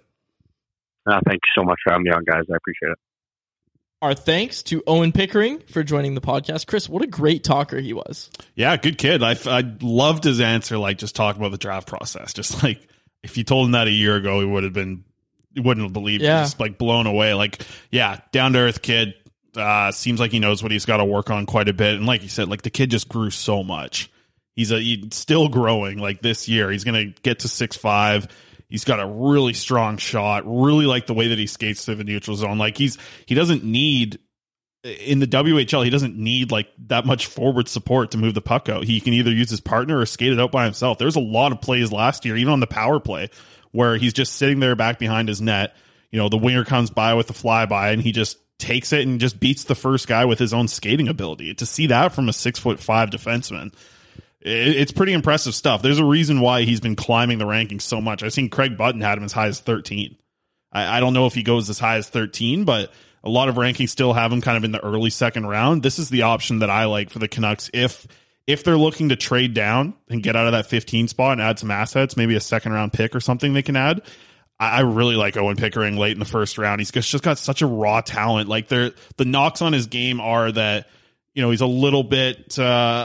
Thank you so much for having me on, guys. I appreciate it. Our thanks to Owen Pickering for joining the podcast. Chris, what a great talker he was. Yeah, good kid. I loved his answer, like just talking about the draft process. Just like if you told him that a year ago, he wouldn't have believed it. Just like blown away. Like, yeah, down to earth kid. Seems like he knows what he's got to work on quite a bit. And like you said, like the kid just grew so much. He's still growing. Like this year, he's going to get to 6'5". He's got a really strong shot. Really like the way that he skates through the neutral zone. Like he doesn't need in the WHL. He doesn't need like that much forward support to move the puck out. He can either use his partner or skate it out by himself. There's a lot of plays last year, even on the power play, where he's just sitting there back behind his net. You know, the winger comes by with the flyby and he just takes it and just beats the first guy with his own skating ability. To see that from a 6'5" defenseman, it's pretty impressive stuff. There's a reason why he's been climbing the rankings so much. I've seen Craig Button had him as high as 13. I don't know if he goes as high as 13, but a lot of rankings still have him kind of in the early second round. This is the option that I like for the Canucks. If they're looking to trade down and get out of that 15 spot and add some assets, maybe a second round pick or something they can add, I really like Owen Pickering late in the first round. He's just got such a raw talent. Like the knocks on his game are that, you know, he's a little bit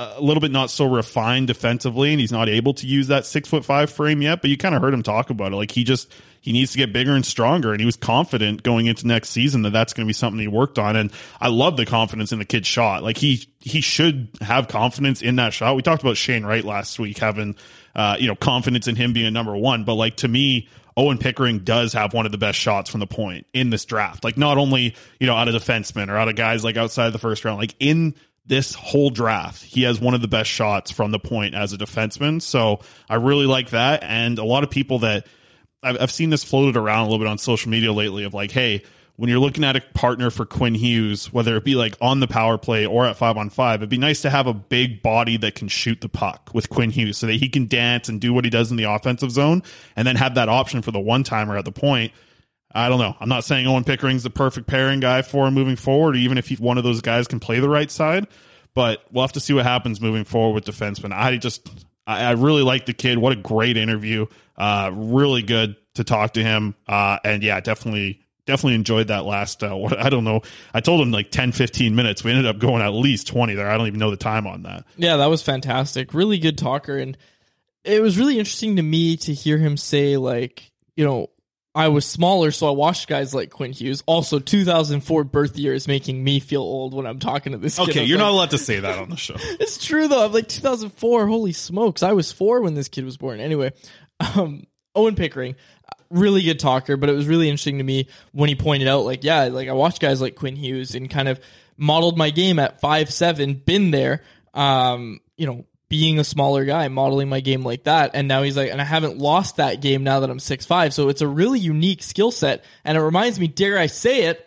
not so refined defensively, and he's not able to use that 6'5" frame yet. But you kind of heard him talk about it. Like he needs to get bigger and stronger, and he was confident going into next season that that's going to be something he worked on. And I love the confidence in the kid's shot. Like he should have confidence in that shot. We talked about Shane Wright last week having confidence in him being a number one, but like to me, Owen Pickering does have one of the best shots from the point in this draft. Like not only, out of defensemen or out of guys like outside of the first round, like in this whole draft, he has one of the best shots from the point as a defenseman. So I really like that. And a lot of people that I've seen this floated around a little bit on social media lately of like, hey, when you're looking at a partner for Quinn Hughes, whether it be like on the power play or at 5-on-5, it'd be nice to have a big body that can shoot the puck with Quinn Hughes so that he can dance and do what he does in the offensive zone and then have that option for the one-timer at the point. I don't know. I'm not saying Owen Pickering's the perfect pairing guy for him moving forward, even if one of those guys can play the right side, but we'll have to see what happens moving forward with defensemen. I really like the kid. What a great interview. Really good to talk to him. And yeah, definitely enjoyed that last, I don't know. I told him like 10, 15 minutes. We ended up going at least 20 there. I don't even know the time on that. Yeah, that was fantastic. Really good talker. And it was really interesting to me to hear him say like, I was smaller, so I watched guys like Quinn Hughes. Also, 2004 birth year is making me feel old when I'm talking to this kid. Okay, you're not allowed to say that on the show. It's true, though. I'm like, 2004, holy smokes. I was 4 when this kid was born. Anyway, Owen Pickering, really good talker, but it was really interesting to me when he pointed out, like, yeah, like I watched guys like Quinn Hughes and kind of modeled my game at 5'7", been there, being a smaller guy, modeling my game like that. And now he's like, and I haven't lost that game now that I'm 6'5". So it's a really unique skill set. And it reminds me, dare I say it,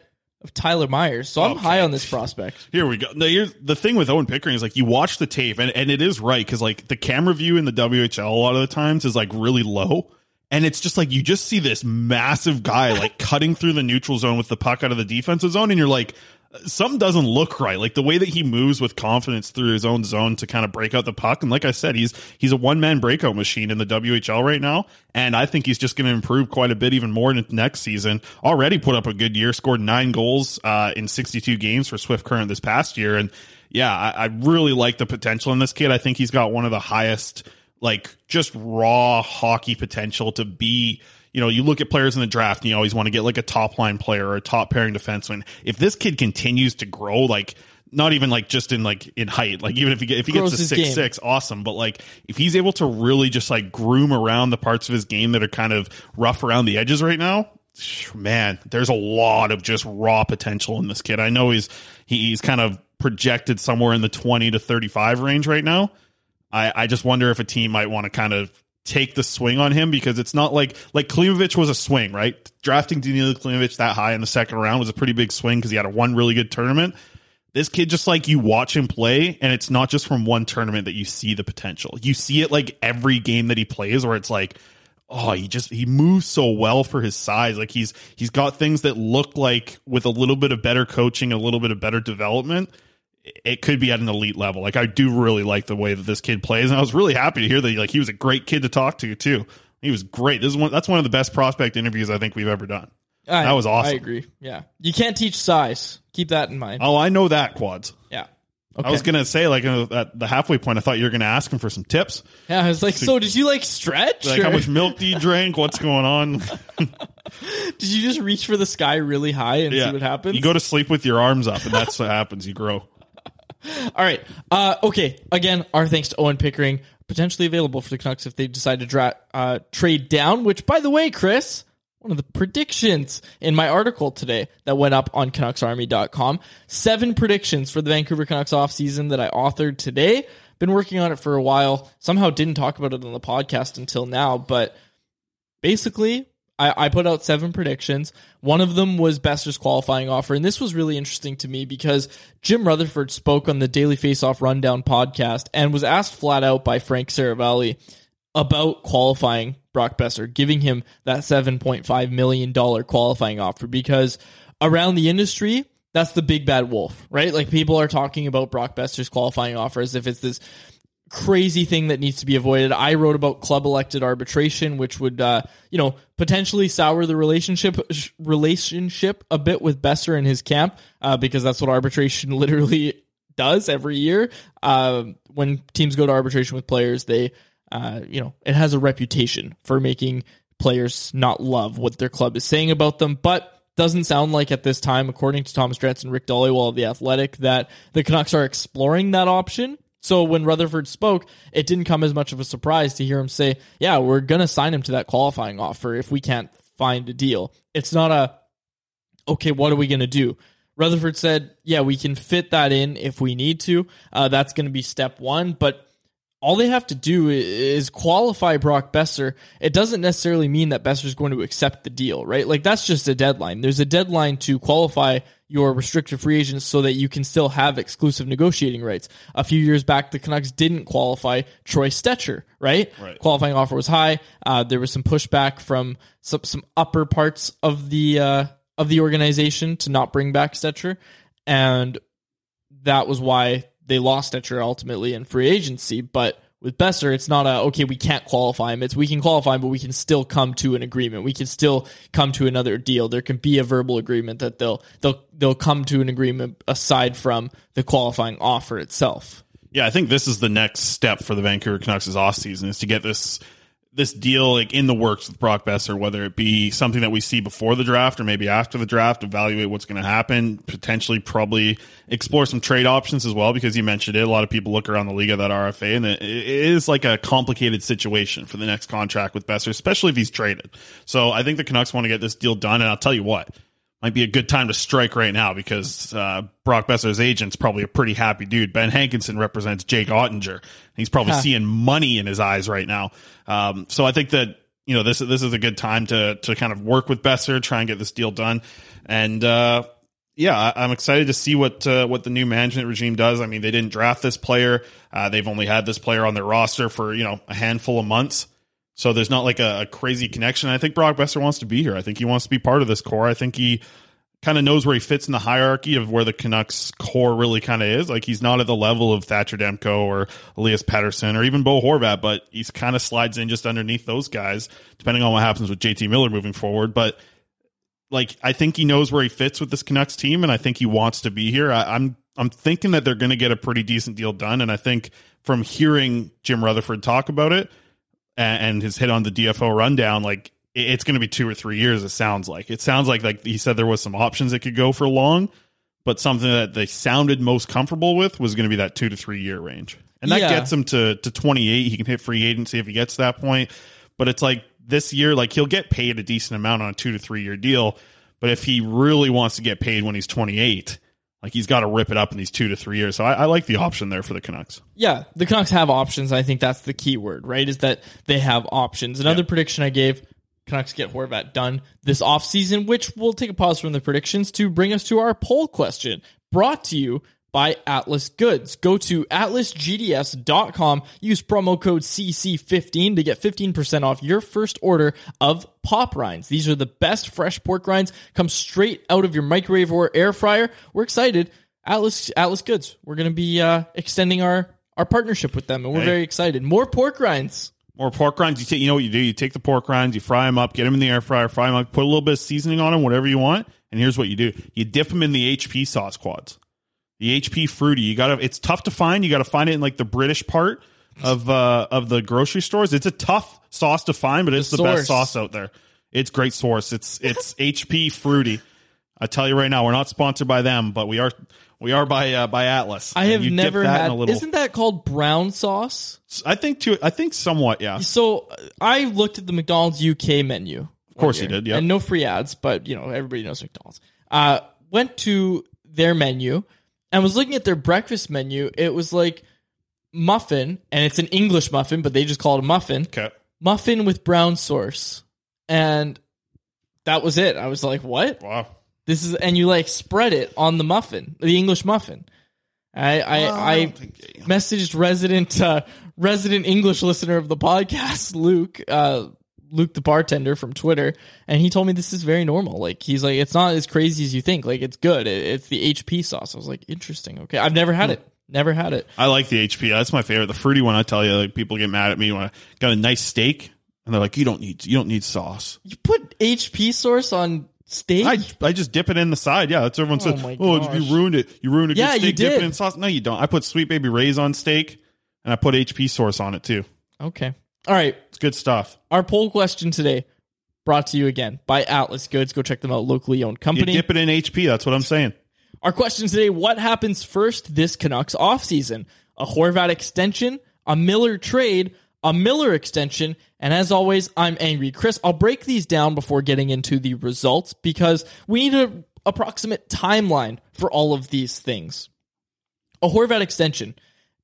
of Tyler Myers. So I'm high on this prospect. Here we go. Now, the thing with Owen Pickering is like you watch the tape and it is right because like the camera view in the WHL a lot of the times is like really low. And it's just like you just see this massive guy like cutting through the neutral zone with the puck out of the defensive zone. And you're like, something doesn't look right. Like the way that he moves with confidence through his own zone to kind of break out the puck. And like I said, he's a one-man breakout machine in the WHL right now. And I think he's just going to improve quite a bit even more in next season. Already put up a good year, scored 9 goals in 62 games for Swift Current this past year. And yeah, I really like the potential in this kid. I think he's got one of the highest, like just raw hockey potential to be. You know, you look at players in the draft and you always want to get like a top line player or a top pairing defenseman. If this kid continues to grow, like not even like just in height, like even if he gets to 6'6", awesome. But like if he's able to really just like groom around the parts of his game that are kind of rough around the edges right now, man, there's a lot of just raw potential in this kid. I know he's kind of projected somewhere in the 20 to 35 range right now. I just wonder if a team might want to kind of take the swing on him because it's not like Klimovich was a swing, right? Drafting Danila Klimovich that high in the second round was a pretty big swing because he had one really good tournament. This kid, just like you watch him play, and it's not just from one tournament that you see the potential. You see it like every game that he plays where it's like, oh, he moves so well for his size. Like he's got things that look like with a little bit of better coaching, a little bit of better development, it could be at an elite level. Like I do really like the way that this kid plays, and I was really happy to hear that like he was a great kid to talk to too. He was great. That's one of the best prospect interviews I think we've ever done. That was awesome. I agree. Yeah, you can't teach size. Keep that in mind. Oh, I know that, Quads. Yeah. Okay. I was gonna say like at the halfway point, I thought you were gonna ask him for some tips. Yeah, I was like, so did you like stretch? Like how much milk do you drink? What's going on? Did you just reach for the sky really high and see what happens? You go to sleep with your arms up, and that's what happens. You grow. All right. Okay. Again, our thanks to Owen Pickering, potentially available for the Canucks if they decide to trade down, which, by the way, Chris, one of the predictions in my article today that went up on CanucksArmy.com, 7 predictions for the Vancouver Canucks offseason that I authored today. Been working on it for a while. Somehow didn't talk about it on the podcast until now, but basically I put out 7 predictions. One of them was Boeser's qualifying offer, and this was really interesting to me because Jim Rutherford spoke on the Daily Faceoff Rundown podcast and was asked flat out by Frank Saravalli about qualifying Brock Boeser, giving him that $7.5 million qualifying offer, because around the industry, that's the big bad wolf, right? Like people are talking about Brock Boeser's qualifying offer as if it's this crazy thing that needs to be avoided. I wrote about club elected arbitration, which would, potentially sour the relationship a bit with Boeser and his camp, because that's what arbitration literally does every year. When teams go to arbitration with players, they, it has a reputation for making players not love what their club is saying about them, but doesn't sound like at this time, according to Thomas Drance and Rick Dhaliwal of The Athletic, that the Canucks are exploring that option. So when Rutherford spoke, it didn't come as much of a surprise to hear him say, yeah, we're going to sign him to that qualifying offer if we can't find a deal. It's not okay, what are we going to do? Rutherford said, yeah, we can fit that in if we need to. That's going to be step 1, but all they have to do is qualify Brock Boeser. It doesn't necessarily mean that Boeser is going to accept the deal, right? Like that's just a deadline. There's a deadline to qualify your restricted free agents so that you can still have exclusive negotiating rights. A few years back, the Canucks didn't qualify Troy Stecher, right? Qualifying offer was high. There was some pushback from some upper parts of the organization to not bring back Stecher, and that was why they lost Stecher ultimately in free agency. But with Boeser, it's not okay, we can't qualify him. It's we can qualify him, but we can still come to an agreement. We can still come to another deal. There can be a verbal agreement that they'll come to an agreement aside from the qualifying offer itself. Yeah, I think this is the next step for the Vancouver Canucks' offseason, is to get this deal like in the works with Brock Boeser, whether it be something that we see before the draft or maybe after the draft, evaluate what's going to happen, potentially probably explore some trade options as well, because you mentioned it, a lot of people look around the league at that RFA, and it is like a complicated situation for the next contract with Boeser, especially if he's traded. So I think the Canucks want to get this deal done, and I'll tell you what, might be a good time to strike right now, because Brock Boeser's agent's probably a pretty happy dude. Ben Hankinson represents Jake Ottinger. He's probably seeing money in his eyes right now. So I think that, this is a good time to kind of work with Boeser, try and get this deal done. And, Yeah, I'm excited to see what the new management regime does. I mean, they didn't draft this player. They've only had this player on their roster for, a handful of months. So there's not like a crazy connection. I think Brock Boeser wants to be here. I think he wants to be part of this core. I think he kind of knows where he fits in the hierarchy of where the Canucks core really kind of is. Like, he's not at the level of Thatcher Demko or Elias Pettersson or even Bo Horvat, but he's kind of slides in just underneath those guys, depending on what happens with JT Miller moving forward. But like, I think he knows where he fits with this Canucks team, and I think he wants to be here. I'm thinking that they're going to get a pretty decent deal done, and I think from hearing Jim Rutherford talk about it and his hit on the DFO rundown, like, it's going to be 2 or 3 years. It sounds like he said there was some options that could go for long, but something that they sounded most comfortable with was going to be that 2 to 3 year range. And that gets him to 28. He can hit free agency if he gets to that point. But it's like this year, like, he'll get paid a decent amount on a 2 to 3 year deal. But if he really wants to get paid when he's 28, like, he's got to rip it up in these 2 to 3 years. So I like the option there for the Canucks. Yeah, the Canucks have options. I think that's the key word, right? Is that they have options. Another prediction I gave, Canucks get Horvat done this offseason, which we'll take a pause from the predictions to bring us to our poll question, brought to you by Atlas Goods. Go to atlasgds.com, use promo code CC15 to get 15% off your first order of pop rinds. These are the best fresh pork rinds, come straight out of your microwave or air fryer. We're excited. Atlas Goods, we're going to be extending our partnership with them, and we're very excited. More pork rinds. More pork rinds. You know what you do? You take the pork rinds, you fry them up, get them in the air fryer, fry them up, put a little bit of seasoning on them, whatever you want. And here's what you do: you dip them in the HP sauce quads, the HP fruity. It's tough to find. You got to find it in like the British part of the grocery stores. It's a tough sauce to find, but it's the best sauce out there. It's great source. It's HP fruity. I tell you right now, we're not sponsored by them, but we are by Atlas. I have never had. Isn't that called brown sauce? I think somewhat, yeah. So I looked at the McDonald's UK menu. Of course you did, yeah. And no free ads, but everybody knows McDonald's. Went to their menu and was looking at their breakfast menu. It was like muffin, and it's an English muffin, but they just call it a muffin. Okay. Muffin with brown sauce. And that was it. I was like, what? Wow. And you like spread it on the muffin, the English muffin. I messaged resident English listener of the podcast, Luke the bartender from Twitter, and he told me this is very normal. Like, he's like, it's not as crazy as you think. Like, it's good. It's the HP sauce. I was like, interesting. Okay, I've never had it. Never had it. I like the HP. That's my favorite. The fruity one. I tell you, like, people get mad at me when I got a nice steak, and they're like, you don't need sauce. You put HP sauce on steak? I just dip it in the side. Yeah, that's what everyone says. Oh, you ruined it. You ruined a good steak. You did. Dip it in sauce. No, you don't. I put Sweet Baby Ray's on steak, and I put HP sauce on it too. Okay. All right. It's good stuff. Our poll question today, brought to you again by Atlas Goods. Go check them out. Locally owned company. You dip it in HP. That's what I'm saying. Our question today, what happens first this Canucks offseason? A Horvat extension, a Miller trade, a Miller extension, and as always, I'm Angry Chris. I'll break these down before getting into the results because we need an approximate timeline for all of these things. A Horvat extension,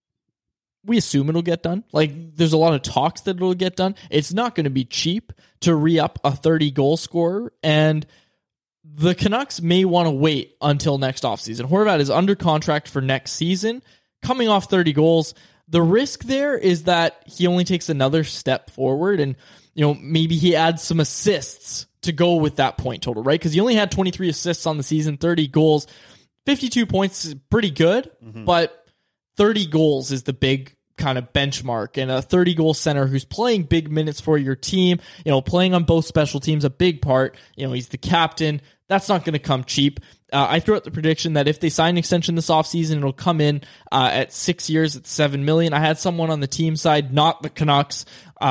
we assume it'll get done. Like, there's a lot of talks that it'll get done. It's not going to be cheap to re-up a 30-goal scorer, and the Canucks may want to wait until next offseason. Horvat is under contract for next season, coming off 30 goals. The risk there is that he only takes another step forward, and maybe he adds some assists to go with that point total, right? Because he only had 23 assists on the season, 30 goals, 52 points is pretty good, but 30 goals is the big kind of benchmark, and a 30-goal center who's playing big minutes for your team, playing on both special teams, a big part. He's the captain. That's not going to come cheap. I threw out the prediction that if they sign an extension this offseason, it'll come in at 6 years at $7 million. I had someone on the team side, not the Canucks,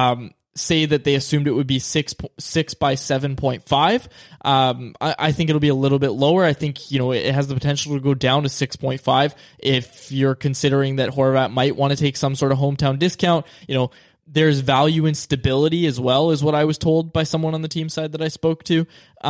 say that they assumed it would be 6 by 7.5. I think it'll be a little bit lower. I think, it has the potential to go down to 6.5 if you're considering that Horvat might want to take some sort of hometown discount. There's value in stability as well, is what I was told by someone on the team side that I spoke to.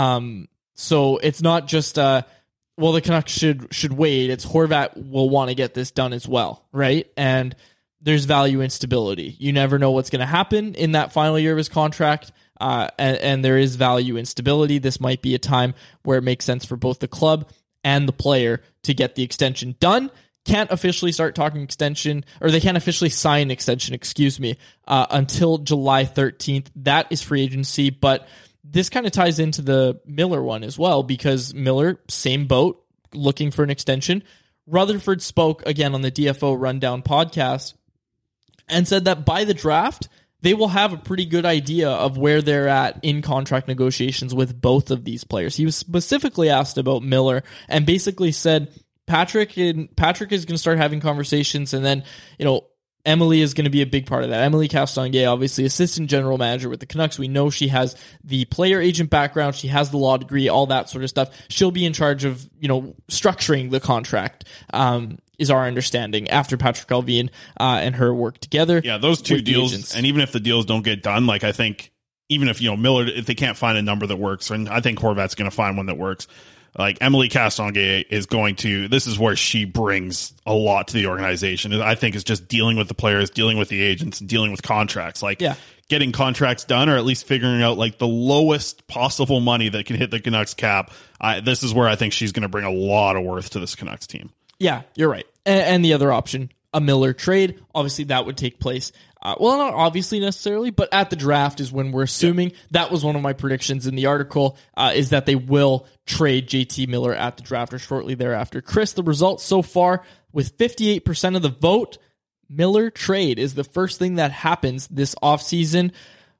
So it's not just, the Canucks should wait. It's Horvat will want to get this done as well, right? And there's value in stability. You never know what's going to happen in that final year of his contract, and there is value in stability. This might be a time where it makes sense for both the club and the player to get the extension done. Can't officially start talking extension, or they can't officially sign extension, until July 13th. That is free agency, but this kind of ties into the Miller one as well, because Miller, same boat, looking for an extension. Rutherford spoke again on the DFO Rundown podcast and said that by the draft, they will have a pretty good idea of where they're at in contract negotiations with both of these players. He was specifically asked about Miller and basically said Patrick is going to start having conversations, and then, Emily is going to be a big part of that. Emily Castonguay, obviously assistant general manager with the Canucks. We know she has the player agent background. She has the law degree, all that sort of stuff. She'll be in charge of, structuring the contract, is our understanding, after Patrick Allvin and her work together. Yeah, those two deals, and even if the deals don't get done, I think, even if, Miller, if they can't find a number that works, and I think Horvat's going to find one that works, Emily Castonguay this is where she brings a lot to the organization. I think is just dealing with the players, dealing with the agents, and dealing with contracts. Getting contracts done, or at least figuring out the lowest possible money that can hit the Canucks cap. This is where I think she's going to bring a lot of worth to this Canucks team. Yeah, you're right. And the other option, a Miller trade, obviously that would take place. Not obviously necessarily, but at the draft is when we're assuming. That was one of my predictions in the article, is that they will trade JT Miller at the draft or shortly thereafter. Chris, the results so far, with 58% of the vote, Miller trade is the first thing that happens this offseason.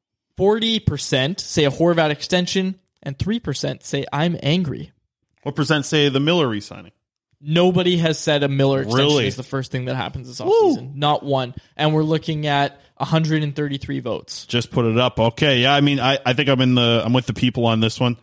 40% say a Horvat extension, and 3% say I'm angry. What percent say the Miller re-signing? Nobody has said a Miller extension Really? is the first thing that happens this offseason. Not one. And we're looking at 133 votes. Just put it up. Okay. Yeah. I mean, I think I'm with the people on this one.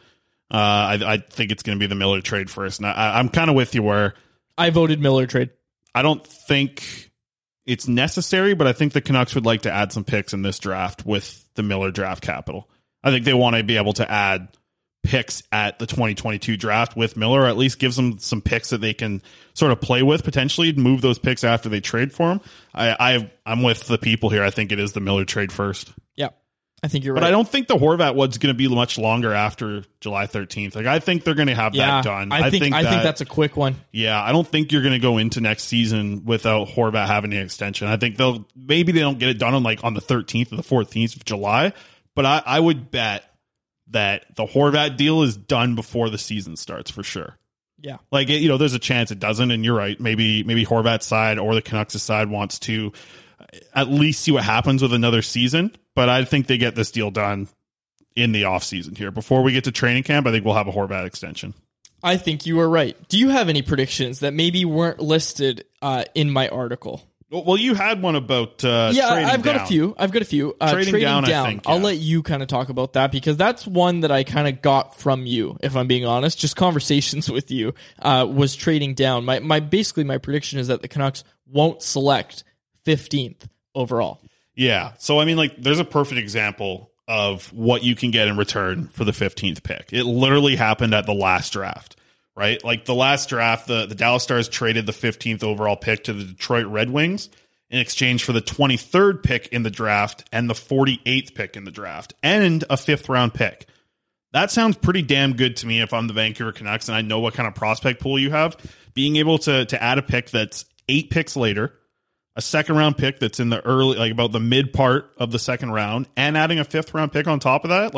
I think it's going to be the Miller trade first. And I'm kind of with you where I voted Miller trade. I don't think it's necessary, but I think the Canucks would like to add some picks in this draft with the Miller draft capital. I think they want to be able to add picks at the 2022 draft with Miller, or at least gives them some picks that they can sort of play with, potentially move those picks after they trade for him. I'm with the people here. I think it is the Miller trade first. Yeah, I think you're right. But I don't think the Horvat one's going to be much longer after July 13th. I think they're going to have that done. I think that's a quick one. Yeah, I don't think you're going to go into next season without Horvat having the extension. I think maybe they don't get it done on the 13th or the 14th of July, but I would bet that the Horvat deal is done before the season starts for sure. Yeah. There's a chance it doesn't, and you're right. Maybe Horvat's side or the Canucks' side wants to at least see what happens with another season, but I think they get this deal done in the offseason here. Before we get to training camp, I think we'll have a Horvat extension. I think you are right. Do you have any predictions that maybe weren't listed in my article? Well, you had one about trading I've got down. a few. Trading down, I think, I'll let you kind of talk about that, because that's one that I kind of got from you, if I'm being honest. Just conversations with you was trading down. My prediction is that the Canucks won't select 15th overall. Yeah. So, I mean, there's a perfect example of what you can get in return for the 15th pick. It literally happened at the last draft. Right? The last draft, the Dallas Stars traded the 15th overall pick to the Detroit Red Wings in exchange for the 23rd pick in the draft and the 48th pick in the draft and a 5th round pick. That sounds pretty damn good to me if I'm the Vancouver Canucks and I know what kind of prospect pool you have. Being able to add a pick that's 8 picks later, a 2nd round pick that's in the early, about the mid part of the 2nd round, and adding a 5th round pick on top of that,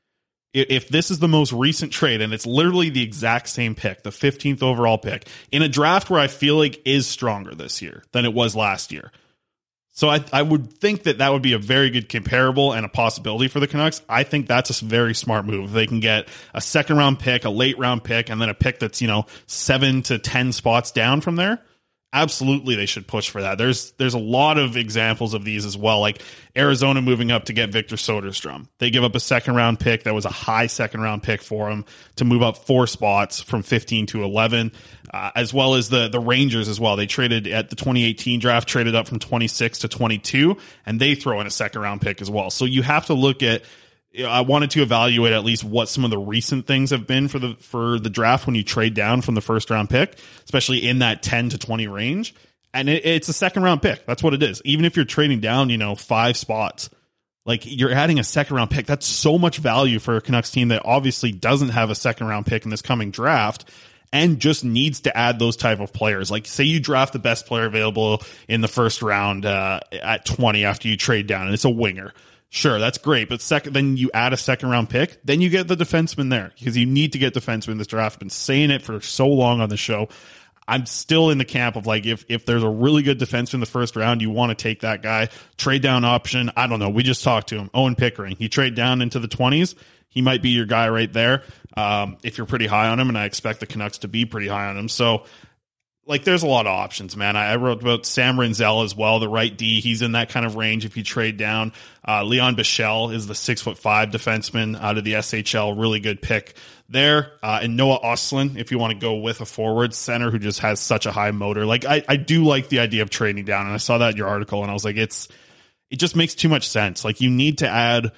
if this is the most recent trade and it's literally the exact same pick, the 15th overall pick, in a draft where I feel like is stronger this year than it was last year. So I would think that would be a very good comparable and a possibility for the Canucks. I think that's a very smart move. They can get a 2nd round pick, a late round pick, and then a pick that's, 7 to 10 spots down from there. Absolutely, they should push for that. There's a lot of examples of these as well, like Arizona moving up to get Victor Soderstrom. They give up a 2nd round pick that was a high 2nd round pick for him to move up 4 spots from 15 to 11, as well as the Rangers as well. They traded at the 2018 draft, traded up from 26 to 22, and they throw in a 2nd round pick as well. So you have to look at, I wanted to evaluate at least what some of the recent things have been for the draft when you trade down from the 1st round pick, especially in that 10 to 20 range. And it's a 2nd round pick. That's what it is. Even if you're trading down, 5 spots, you're adding a 2nd round pick. That's so much value for a Canucks team that obviously doesn't have a 2nd round pick in this coming draft. and just needs to add those type of players. Like, say you draft the best player available in the first round at 20 after you trade down, and it's a winger. Sure, that's great, but then you add a second round pick, then you get the defenseman there, because you need to get defenseman in this draft. I've been saying it for so long on the show. I'm still in the camp of like, if there's a really good defenseman in the first round, you want to take that guy. Trade down option, I don't know. We just talked to him, Owen Pickering. He trade down into the 20s. He might be your guy right there if you're pretty high on him, and I expect the Canucks to be pretty high on him. So, like, there's a lot of options, man. I wrote about Sam Rinzel as well, the right D. He's in that kind of range if you trade down. Leon Bichelle is the 6'5" defenseman out of the SHL. Really good pick there. And Noah Ostlund, if you want to go with a forward center who just has such a high motor. Like, I do like the idea of trading down, and I saw that in your article, and I was like, it just makes too much sense. Like, you need to add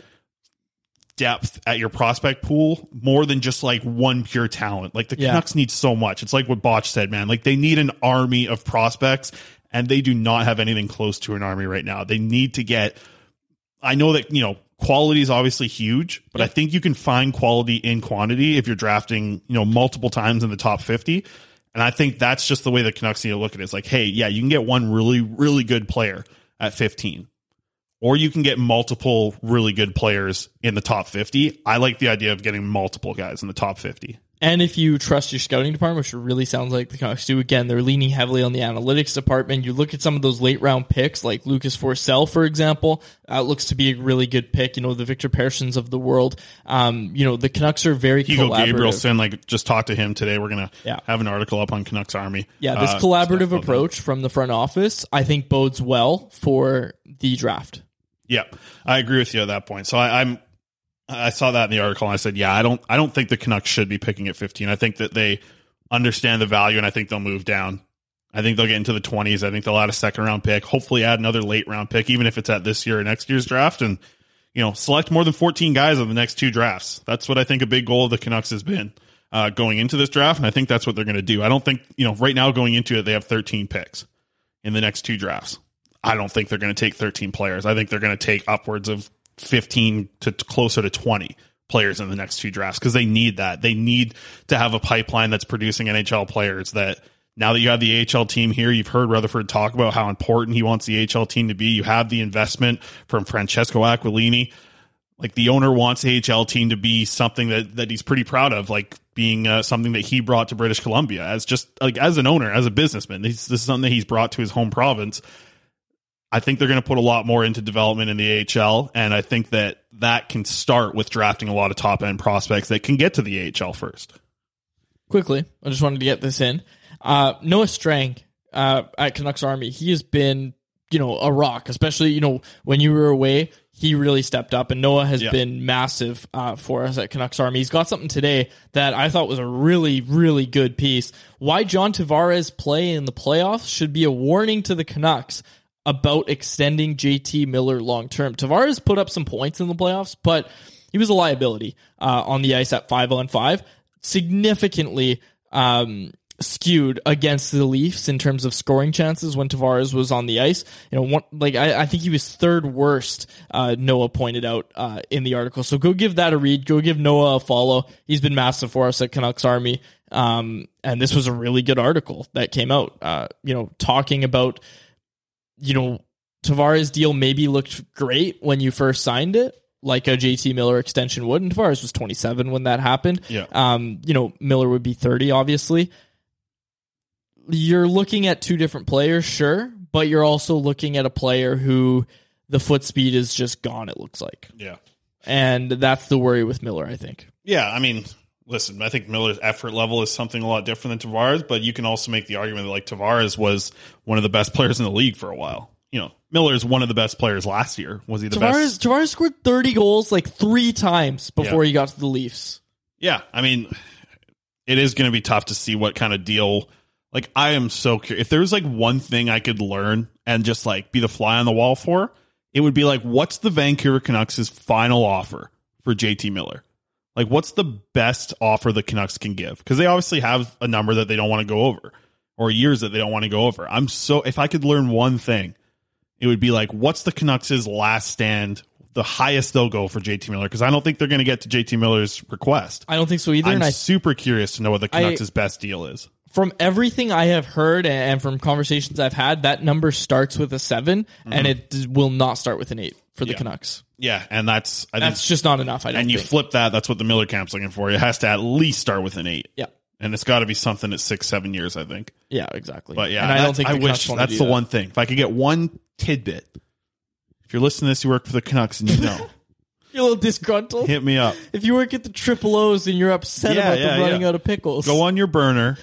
depth at your prospect pool more than just like one pure talent. Like, the Canucks need so much. It's like what Botch said, man. Like, they need an army of prospects, and they do not have anything close to an army right now. They need to get, I know that, quality is obviously huge, but I think you can find quality in quantity if you're drafting, multiple times in the top 50. And I think that's just the way the Canucks need to look at it. It's like, hey, yeah, you can get one really, really good player at 15. Or you can get multiple really good players in the top 50. I like the idea of getting multiple guys in the top 50. And if you trust your scouting department, which really sounds like the Canucks do, again, they're leaning heavily on the analytics department. You look at some of those late round picks, like Lucas Forsell, for example, looks to be a really good pick. The Victor Pearsons of the world. The Canucks are very Hugo collaborative. Gabrielson, just talked to him today. We're going to have an article up on Canucks Army. Yeah, this collaborative approach from the front office, I think, bodes well for the draft. Yeah, I agree with you at that point. So I saw that in the article, and I said, yeah, I don't think the Canucks should be picking at 15. I think that they understand the value, and I think they'll move down. I think they'll get into the 20s. I think they'll add a second round pick, hopefully add another late round pick, even if it's at this year or next year's draft, and select more than 14 guys in the next two drafts. That's what I think a big goal of the Canucks has been going into this draft, and I think that's what they're going to do. I don't think right now going into it they have 13 picks in the next two drafts. I don't think they're going to take 13 players. I think they're going to take upwards of 15 to closer to 20 players in the next two drafts, because they need that. They need to have a pipeline that's producing NHL players. That now that you have the AHL team here, you've heard Rutherford talk about how important he wants the AHL team to be. You have the investment from Francesco Aquilini. Like, the owner wants the AHL team to be something that he's pretty proud of, like being something that he brought to British Columbia as just like as an owner, as a businessman. This is something that he's brought to his home province. I think they're going to put a lot more into development in the AHL, and I think that can start with drafting a lot of top-end prospects that can get to the AHL first. Quickly, I just wanted to get this in. Noah Strang at Canucks Army, he has been, a rock, especially, when you were away, he really stepped up, and Noah has been massive for us at Canucks Army. He's got something today that I thought was a really, really good piece. Why John Tavares' play in the playoffs should be a warning to the Canucks about extending JT Miller long-term. Tavares put up some points in the playoffs, but he was a liability on the ice at 5-on-5, significantly skewed against the Leafs in terms of scoring chances when Tavares was on the ice. I think he was third worst, Noah pointed out in the article. So go give that a read. Go give Noah a follow. He's been massive for us at Canucks Army. And this was a really good article that came out, talking about Tavares' deal maybe looked great when you first signed it, like a JT Miller extension would. And Tavares was 27 when that happened. Yeah. Miller would be 30, obviously. You're looking at two different players, sure, but you're also looking at a player who the foot speed is just gone, it looks like. Yeah. And that's the worry with Miller, I think. Yeah, I mean, listen, I think Miller's effort level is something a lot different than Tavares, but you can also make the argument that Tavares was one of the best players in the league for a while. Miller is one of the best players last year. Was he the best? Tavares scored 30 goals 3 times before he got to the Leafs. Yeah, I mean, it is going to be tough to see what kind of deal. I am so curious. If there's one thing I could learn and just be the fly on the wall for, it would be what's the Vancouver Canucks' final offer for JT Miller? What's the best offer the Canucks can give? Because they obviously have a number that they don't want to go over, or years that they don't want to go over. If I could learn one thing, it would be what's the Canucks' last stand the highest they'll go for JT Miller, because I don't think they're going to get to JT Miller's request. I don't think so either. I'm super curious to know what the Canucks' best deal is. From everything I have heard and from conversations I've had, that number starts with a 7, and it will not start with an 8 for the Canucks. Yeah, and that's just not enough. I don't think. You flip that, that's what the Miller camp's looking for. It has to at least start with an 8. Yeah. And it's got to be something at 6-7 years, I think. Yeah, exactly. But yeah, and I don't think I wish that's the one thing. If I could get one tidbit, if you're listening to this, you work for the Canucks and you know. You're a little disgruntled. Hit me up. If you work at the Triple O's and you're upset about them running out of pickles, go on your burner.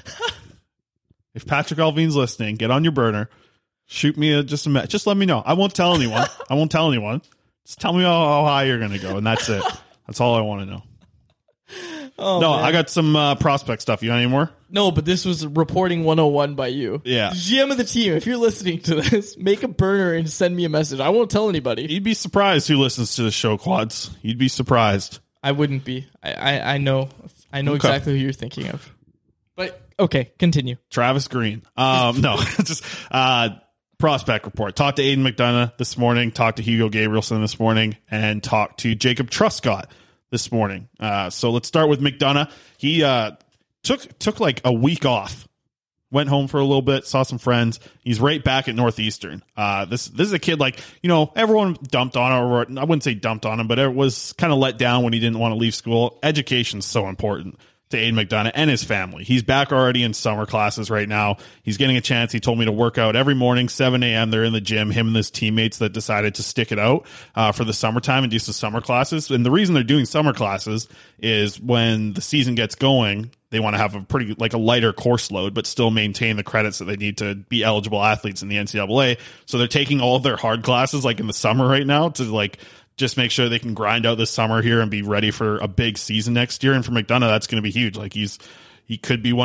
If Patrick Allvin's listening, get on your burner. Shoot me just let me know. I won't tell anyone. Just tell me how high you're going to go, and that's it. That's all I want to know. Oh, no, man. I got some prospect stuff. You got any more? No, but this was reporting 101 by you. Yeah. GM of the team, if you're listening to this, make a burner and send me a message. I won't tell anybody. You'd be surprised who listens to the show, Quads. You'd be surprised. I wouldn't be. I know exactly who you're thinking of. But, okay, continue. Travis Green. No, just prospect report. Talked to Aiden McDonough this morning, talked to Hugo Gabrielson this morning, and talked to Jacob Truscott this morning. So let's start with McDonough. He took like a week off, went home for a little bit, saw some friends. He's right back at Northeastern. This is a kid, like, everyone dumped on him, or I wouldn't say dumped on him, but it was kind of let down when he didn't want to leave school. Education's so important to Aiden McDonough and his family. He's back already in summer classes right now. He's getting a chance. He told me to work out every morning, 7 a.m. They're in the gym, him and his teammates that decided to stick it out for the summertime and do some summer classes. And the reason they're doing summer classes is when the season gets going, they want to have a lighter course load, but still maintain the credits that they need to be eligible athletes in the NCAA. So they're taking all of their hard classes like in the summer right now to just make sure they can grind out this summer here and be ready for a big season next year. And for McDonough, that's going to be huge. Like he could be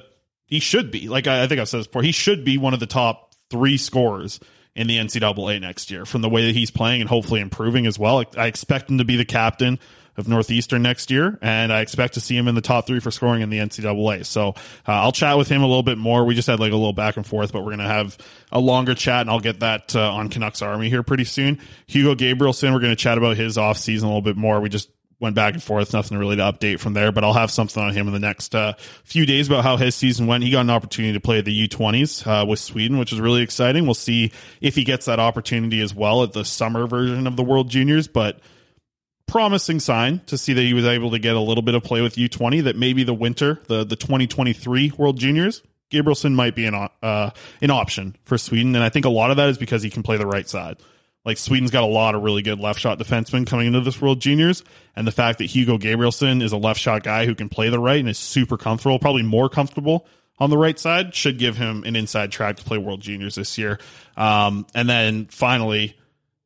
he should be, like I think I've said this before, he should be one of the top 3 scorers in the NCAA next year from the way that he's playing and hopefully improving as well. I expect him to be the captain of Northeastern next year, and I expect to see him in the top 3 for scoring in the NCAA. So I'll chat with him a little bit more. We just had like a little back and forth, but we're going to have a longer chat, and I'll get that on Canucks Army here pretty soon. Hugo Gabrielson, we're going to chat about his offseason a little bit more. We just went back and forth, nothing really to update from there, but I'll have something on him in the next few days about how his season went. He got an opportunity to play the U20s with Sweden, which is really exciting. We'll see if he gets that opportunity as well at the summer version of the World Juniors, but promising sign to see that he was able to get a little bit of play with U20, that maybe the winter, the 2023 World Juniors, Gabrielson might be an option for Sweden. And I think a lot of that is because he can play the right side. Like, Sweden's got a lot of really good left shot defensemen coming into this World Juniors. And the fact that Hugo Gabrielson is a left shot guy who can play the right and is super comfortable, probably more comfortable on the right side, should give him an inside track to play World Juniors this year. And then finally,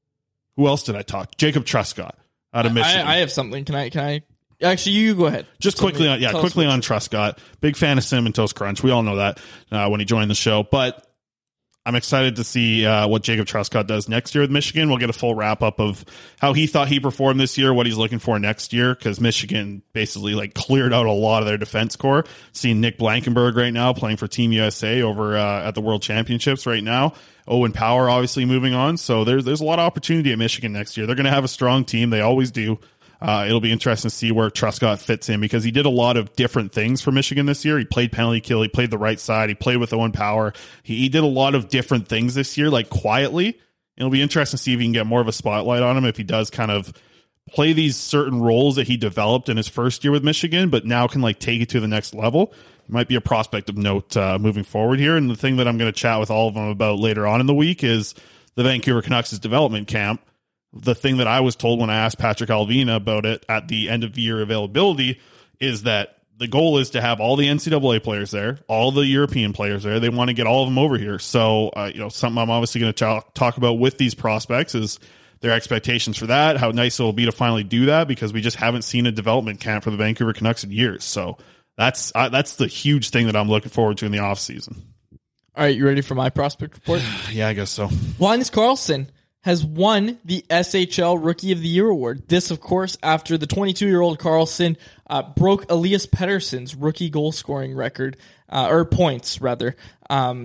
who else did I talk? Jacob Truscott out of Michigan. I have something. Can I? Actually, you go ahead. Just quickly on Truscott. Big fan of Cinnamon Toast Crunch. We all know that when he joined the show. But I'm excited to see what Jacob Truscott does next year with Michigan. We'll get a full wrap up of how he thought he performed this year, what he's looking for next year, because Michigan basically cleared out a lot of their defense core. Seeing Nick Blankenberg right now playing for Team USA over at the World Championships right now. Owen Power obviously moving on. So there's a lot of opportunity at Michigan next year. They're going to have a strong team. They always do. It'll be interesting to see where Truscott fits in, because he did a lot of different things for Michigan this year. He played penalty kill. He played the right side. He played with Owen Power. He did a lot of different things this year, quietly. It'll be interesting to see if he can get more of a spotlight on him, if he does kind of play these certain roles that he developed in his first year with Michigan, but now can take it to the next level. He might be a prospect of note moving forward here. And the thing that I'm going to chat with all of them about later on in the week is the Vancouver Canucks' development camp. The thing that I was told when I asked Patrick Allvin about it at the end of the year availability is that the goal is to have all the NCAA players there, all the European players there. They want to get all of them over here. So, something I'm obviously going to talk about with these prospects is their expectations for that, how nice it will be to finally do that, because we just haven't seen a development camp for the Vancouver Canucks in years. So that's the huge thing that I'm looking forward to in the offseason. All right, you ready for my prospect report? Yeah, I guess so. Linus Karlsson has won the SHL Rookie of the Year award. This, of course, after the 22-year-old Karlsson broke Elias Pettersson's rookie goal-scoring record,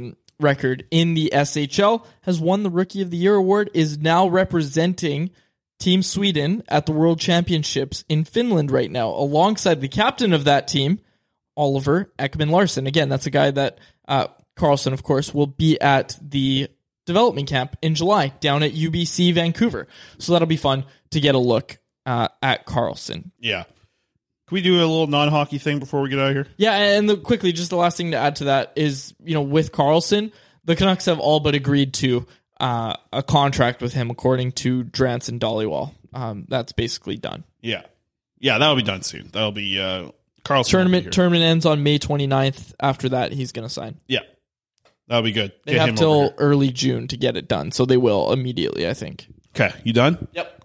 record in the SHL, has won the Rookie of the Year award, is now representing Team Sweden at the World Championships in Finland right now, alongside the captain of that team, Oliver Ekman-Larsson. Again, that's a guy that Karlsson, of course, will be at the development camp in July down at UBC Vancouver. So that'll be fun to get a look at Karlsson. Yeah. Can we do a little non-hockey thing before we get out of here? Yeah, and quickly, just the last thing to add to that is, with Karlsson, the Canucks have all but agreed to a contract with him, according to Drance and Dollywall. That's basically done. Yeah, that'll be done soon. That'll be Karlsson. Tournament ends on May 29th. After that, he's going to sign. Yeah, that'll be good. They have till early June to get it done, so they will immediately, I think. Okay, you done? Yep.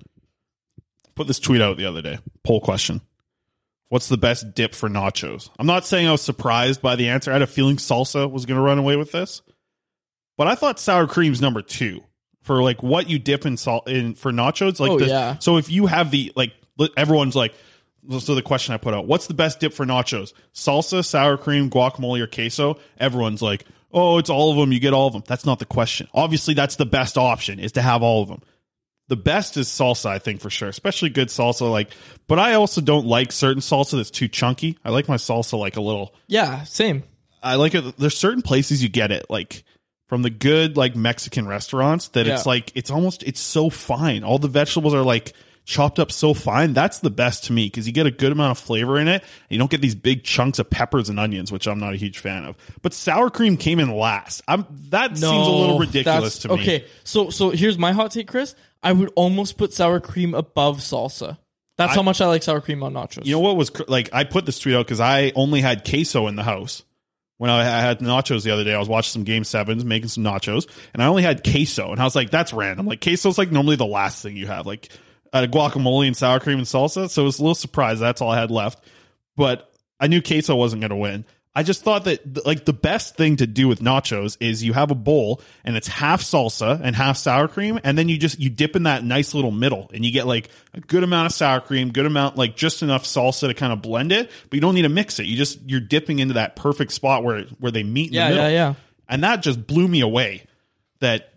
Put this tweet out the other day. Poll question. What's the best dip for nachos? I'm not saying I was surprised by the answer. I had a feeling salsa was going to run away with this. But I thought sour cream's number 2 for like what you dip in salt in for nachos. Like, so if you have everyone's like, so the question I put out, what's the best dip for nachos? Salsa, sour cream, guacamole, or queso? Everyone's like, oh, it's all of them. You get all of them. That's not the question. Obviously, that's the best option is to have all of them. The best is salsa, I think, for sure, especially good salsa. But I also don't like certain salsa that's too chunky. I like my salsa like a little. Yeah, same. I like it. There's certain places you get it, like from the good Mexican restaurants, that it's so fine. All the vegetables are chopped up so fine. That's the best to me because you get a good amount of flavor in it. And you don't get these big chunks of peppers and onions, which I'm not a huge fan of. But sour cream came in last. That seems a little ridiculous to me. Okay, so here's my hot take, Chris. I would almost put sour cream above salsa. That's how much I like sour cream on nachos. You know what was I put this tweet out because I only had queso in the house. When I had nachos the other day, I was watching some Game 7s, making some nachos, and I only had queso. And I was like, that's random. Queso's normally the last thing you have. Guacamole and sour cream and salsa. So it was a little surprised that's all I had left. But I knew queso wasn't going to win. I just thought that the best thing to do with nachos is you have a bowl and it's half salsa and half sour cream, and then you dip in that nice little middle and you get a good amount of sour cream, good amount just enough salsa to kind of blend it, but you don't need to mix it. You're dipping into that perfect spot where they meet in the middle. Yeah. And that just blew me away that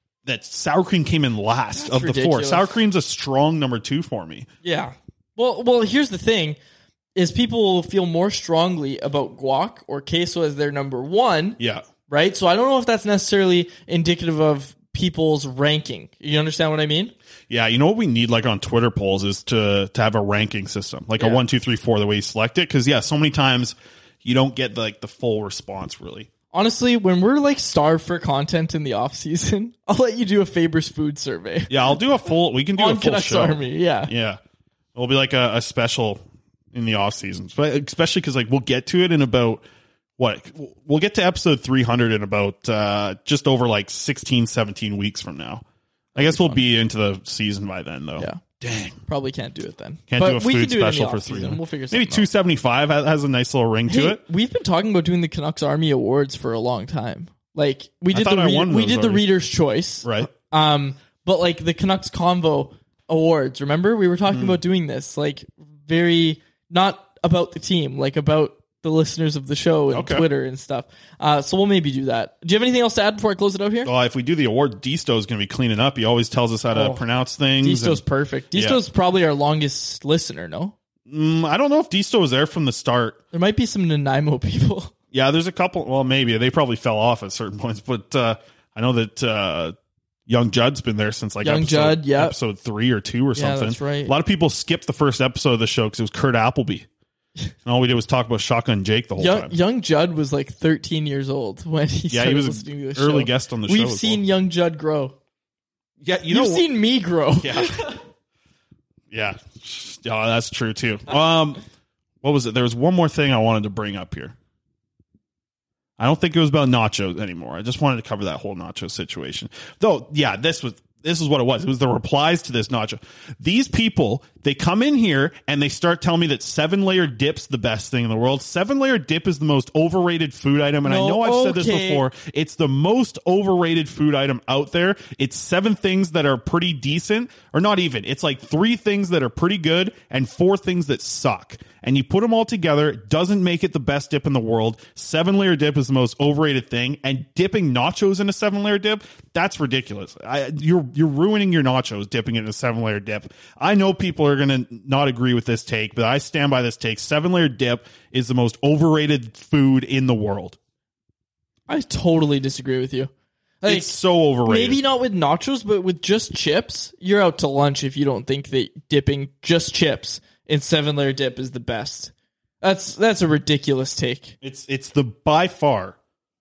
sour cream came in last That's of the ridiculous. 4. Sour cream's a strong number 2 for me. Yeah. Well, here's the thing. Is people will feel more strongly about guac or queso as their number 1. Yeah. Right? So I don't know if that's necessarily indicative of people's ranking. You understand what I mean? Yeah. You know what we need on Twitter polls is to have a ranking system, a 1, 2, 3, 4, the way you select it. Because, so many times you don't get the full response, really. Honestly, when we're starved for content in the off season, I'll let you do a Faber's food survey. Yeah, we can do a full Canucks show. Army, yeah. Yeah. It'll be a special in the off season, but especially because we'll get to it in about we'll get to episode 300 in about just over 16, 17 weeks from now. I guess we'll be into the season by then, though. Yeah. Dang. Probably can't do it then. Can't do a food special for 300. We'll figure something Maybe 275 has a nice little ring to it. We've been talking about doing the Canucks Army Awards for a long time. We did the Reader's Choice. Right. But the Canucks Convo Awards, remember? We were talking about doing this. Very not about the team, about the listeners of the show and Twitter and stuff. So we'll maybe do that. Do you have anything else to add before I close it out here? Well, if we do the award, Disto is going to be cleaning up. He always tells us how to pronounce things. Disto's perfect. Disto's probably our longest listener, no? I don't know if Disto was there from the start. There might be some Nanaimo people. Yeah, there's a couple. Well, maybe. They probably fell off at certain points. But I know that Young Judd's been there since episode 3 or 2 or something. Yeah, that's right. A lot of people skipped the first episode of the show because it was Kurt Appleby. And all we did was talk about Shotgun Jake the whole time. Young Judd was 13 years old when he started listening to the show. Early guest on the show. We've seen Young Judd grow. Yeah, you've seen me grow. Yeah. Yeah, that's true too. What was it? There was one more thing I wanted to bring up here. I don't think it was about nachos anymore. I just wanted to cover that whole nacho situation. Though, yeah, this is what it was. It was the replies to this nacho. These people They come in here and they start telling me that 7-layer dip's the best thing in the world. 7-layer dip is the most overrated food item. And I know I've said this before. It's the most overrated food item out there. It's 7 things that are pretty decent, or not even. It's like 3 things that are pretty good and 4 things that suck. And you put them all together, it doesn't make it the best dip in the world. 7-layer dip is the most overrated thing. And dipping nachos in a 7-layer dip, that's ridiculous. You're ruining your nachos dipping it in a 7-layer dip. I know people are going to not agree with this take, but I stand by this take. 7-layer dip is the most overrated food in the world. I totally disagree with you. Like, it's so overrated. Maybe not with nachos, but with just chips, you're out to lunch if you don't think that dipping just chips in 7-layer dip is the best. That's a ridiculous take. It's the by far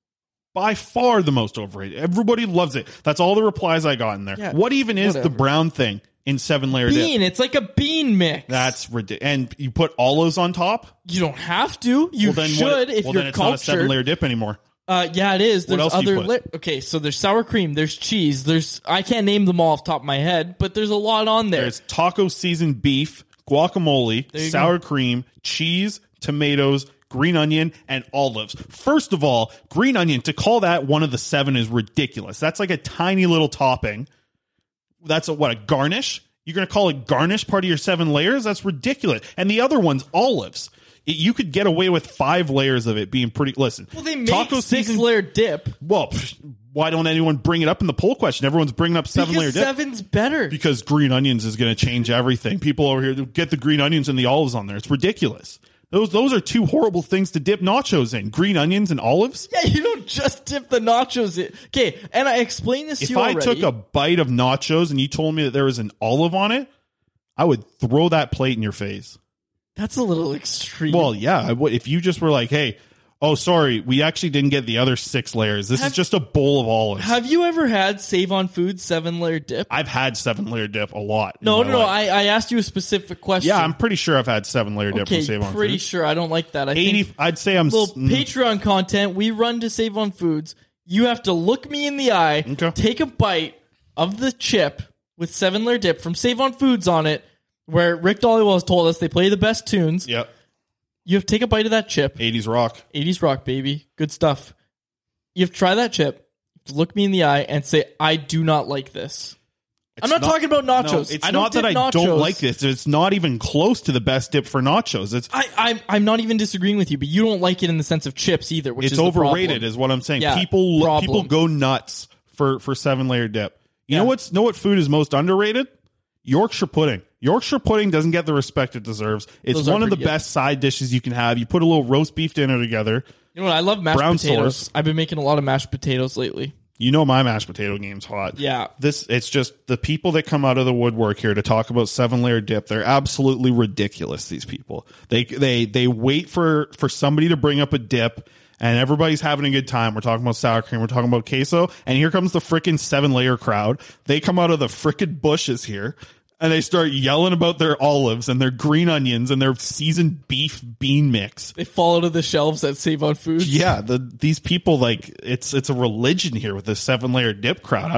the most overrated. Everybody loves it. That's all the replies I got in there. Yeah, what even is the brown thing in 7-layer dip? Bean. It's like a bean mix. That's ridiculous. And you put olives on top? You don't have to. You should if you're then it's cultured. Not a 7-layer dip anymore. Yeah, it is. There's what else other do you put? Okay, so there's sour cream, there's cheese, I can't name them all off the top of my head, but there's a lot on there. There's taco seasoned beef, guacamole, sour cream, cheese, tomatoes, green onion, and olives. First of all, green onion, to call that one of the 7 is ridiculous. That's like a tiny little topping. That's a garnish? You're going to call it garnish part of your 7 layers? That's ridiculous. And the other one's olives. You could get away with 5 layers of it being pretty. Listen, well, they make 6-layer dip. Well, why don't anyone bring it up in the poll question? Everyone's bringing up 7-layer dip. 7's better. Because green onions is going to change everything. People over here get the green onions and the olives on there. It's ridiculous. Those are 2 horrible things to dip nachos in. Green onions and olives? Yeah, you don't just dip the nachos in. Okay, and I explained this to you already. If I took a bite of nachos and you told me that there was an olive on it, I would throw that plate in your face. That's a little extreme. Well, yeah, I would. If you just were like, hey, oh, sorry, we actually didn't get the other 6 layers. This is just a bowl of olives. Have you ever had Save on Foods 7-layer dip? I've had 7-layer dip a lot. No. I asked you a specific question. Yeah, I'm pretty sure I've had 7-layer dip from Save on Foods. Pretty sure. I don't like that. I'd say I'm little Patreon content. We run to Save on Foods. You have to look me in the eye, take a bite of the chip with 7-layer dip from Save on Foods on it, where Rick Dollywell has told us they play the best tunes. Yep. You have to take a bite of that chip. 80s rock. 80s rock, baby. Good stuff. You have to try that chip, look me in the eye, and say, I do not like this. I'm not talking about nachos. No, it's not that I don't like this. It's not even close to the best dip for nachos. I'm not even disagreeing with you, but you don't like it in the sense of chips either, which is overrated is what I'm saying. Yeah, people go nuts for 7-layer dip. You know what food is most underrated? Yorkshire pudding. Yorkshire pudding doesn't get the respect it deserves. It's one of the best side dishes you can have. You put a little roast beef dinner together. You know what? I love mashed potatoes. Sauce. I've been making a lot of mashed potatoes lately. You know my mashed potato game's hot. Yeah. It's just the people that come out of the woodwork here to talk about 7-layer dip. They're absolutely ridiculous, these people. They wait for somebody to bring up a dip, and everybody's having a good time. We're talking about sour cream. We're talking about queso. And here comes the frickin' 7-layer crowd. They come out of the frickin' bushes here, and they start yelling about their olives and their green onions and their seasoned beef bean mix. They fall out of the shelves at Save on Foods. Yeah, these people, like, it's a religion here with this 7-layer dip crowd.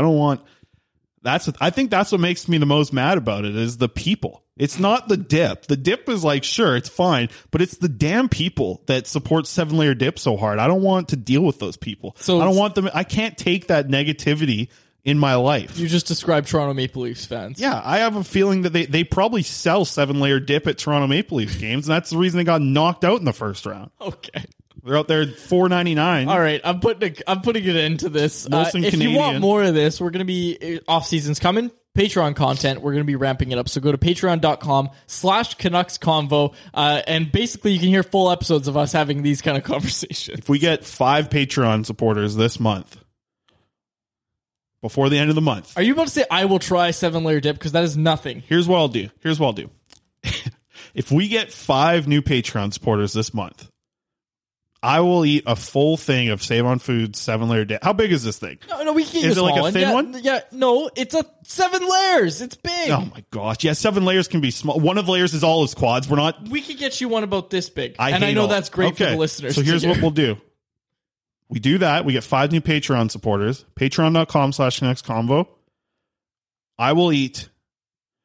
I think that's what makes me the most mad about it is the people. It's not the dip. The dip is like, sure, it's fine, but it's the damn people that support 7-layer dip so hard. I don't want to deal with those people. So I don't want them. I can't take that negativity in my life. You just described Toronto Maple Leafs fans. Yeah, I have a feeling that they probably sell 7-layer dip at Toronto Maple Leafs games, and that's the reason they got knocked out in the first round. Okay. They're out there $4.99. All right, I'm putting it into this. If you want more of this, we're going to be off season's coming. Patreon content, we're going to be ramping it up. So go to patreon.com/Canucks Convo, and basically you can hear full episodes of us having these kind of conversations. If we get 5 Patreon supporters this month, before the end of the month. Are you about to say I will try 7-layer dip? Because that is nothing. Here's what I'll do. If we get 5 new Patreon supporters this month, I will eat a full thing of Save on Foods 7-layer dip. How big is this thing? No, we can get Is it like a thin one? Yeah, no, it's a 7 layers. It's big. Oh my gosh. Yeah, 7 layers can be small. One of the layers is olives quads. We could get you one about this big. I know that's great for the listeners. So here's what we'll do. We do that. We get 5 new Patreon supporters. Patreon.com/Canucks Convo. I will eat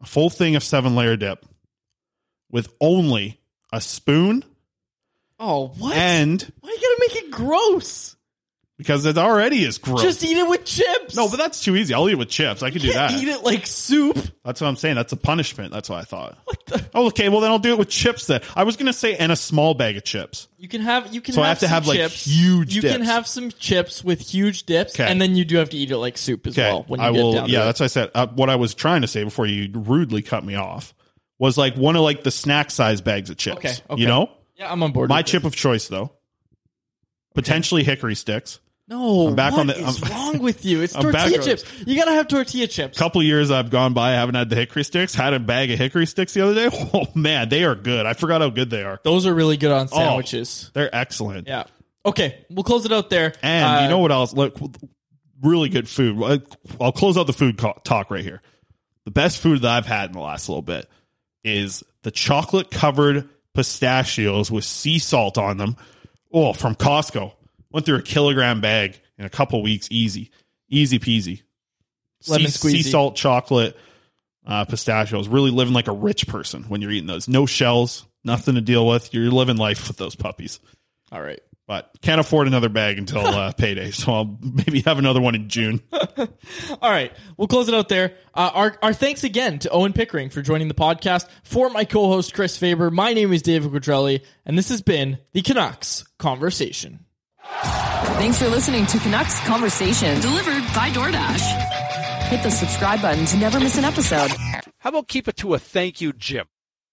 a full thing of 7-layer dip with only a spoon. Oh, what? And why you gotta make it gross? Because it already is gross. Just eat it with chips. No, but that's too easy. I'll eat it with chips. I can do that. Eat it like soup. That's what I'm saying. That's a punishment. That's what I thought. Oh, okay. Well, then I'll do it with chips then. I was going to say, and a small bag of chips. You can have, So I have to have like huge You dips. can have some chips with huge dips, and then you do have to eat it like soup as well. When you get down to it. That's what I said. What I was trying to say before you rudely cut me off was like one of like the snack size bags of chips. Okay. You know? Yeah, I'm on board. My chip of choice though, potentially hickory sticks. No, I'm back what on the, is wrong with you? It's I'm tortilla back- chips. You gotta have tortilla chips. Couple years I've gone by, I haven't had the hickory sticks. Had a bag of hickory sticks the other day. Oh man, they are good. I forgot how good they are. Those are really good on sandwiches. They're excellent. Yeah. Okay, we'll close it out there. And you know what else? Look, really good food. I'll close out the food talk right here. The best food that I've had in the last little bit is the chocolate covered pistachios with sea salt on them. Oh, from Costco. Went through a kilogram bag in a couple weeks. Easy peasy. Lemon Sea squeezy. salt chocolate pistachios. Really living like a rich person when you're eating those. No shells, nothing to deal with. You're living life with those puppies. All right. But can't afford another bag until payday, so I'll maybe have another one in June. All right, we'll close it out there. Our thanks again to Owen Pickering for joining the podcast. For my co-host Chris Faber, my name is David Quadrelli, and this has been the Canucks Conversation. Thanks for listening to Canucks Conversation, delivered by DoorDash. Hit the subscribe button to never miss an episode. How about keep it to a thank you, Jim?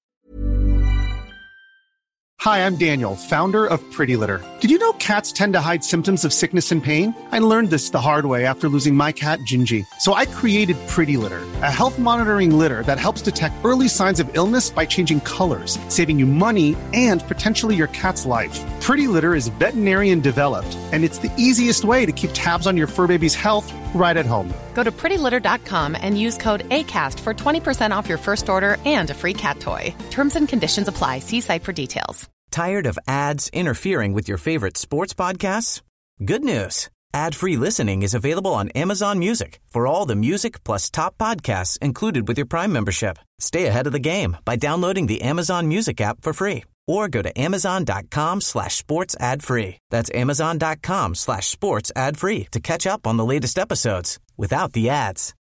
Hi, I'm Daniel, founder of Pretty Litter. Did you know cats tend to hide symptoms of sickness and pain? I learned this the hard way after losing my cat, Gingy. So I created Pretty Litter, a health monitoring litter that helps detect early signs of illness by changing colors, saving you money and potentially your cat's life. Pretty Litter is veterinarian developed, and it's the easiest way to keep tabs on your fur baby's health right at home. Go to prettylitter.com and use code ACAST for 20% off your first order and a free cat toy. Terms and conditions apply. See site for details. Tired of ads interfering with your favorite sports podcasts? Good news. Ad-free listening is available on Amazon Music for all the music plus top podcasts included with your Prime membership. Stay ahead of the game by downloading the Amazon Music app for free or go to amazon.com/sports ad free. That's amazon.com/sports ad free to catch up on the latest episodes without the ads.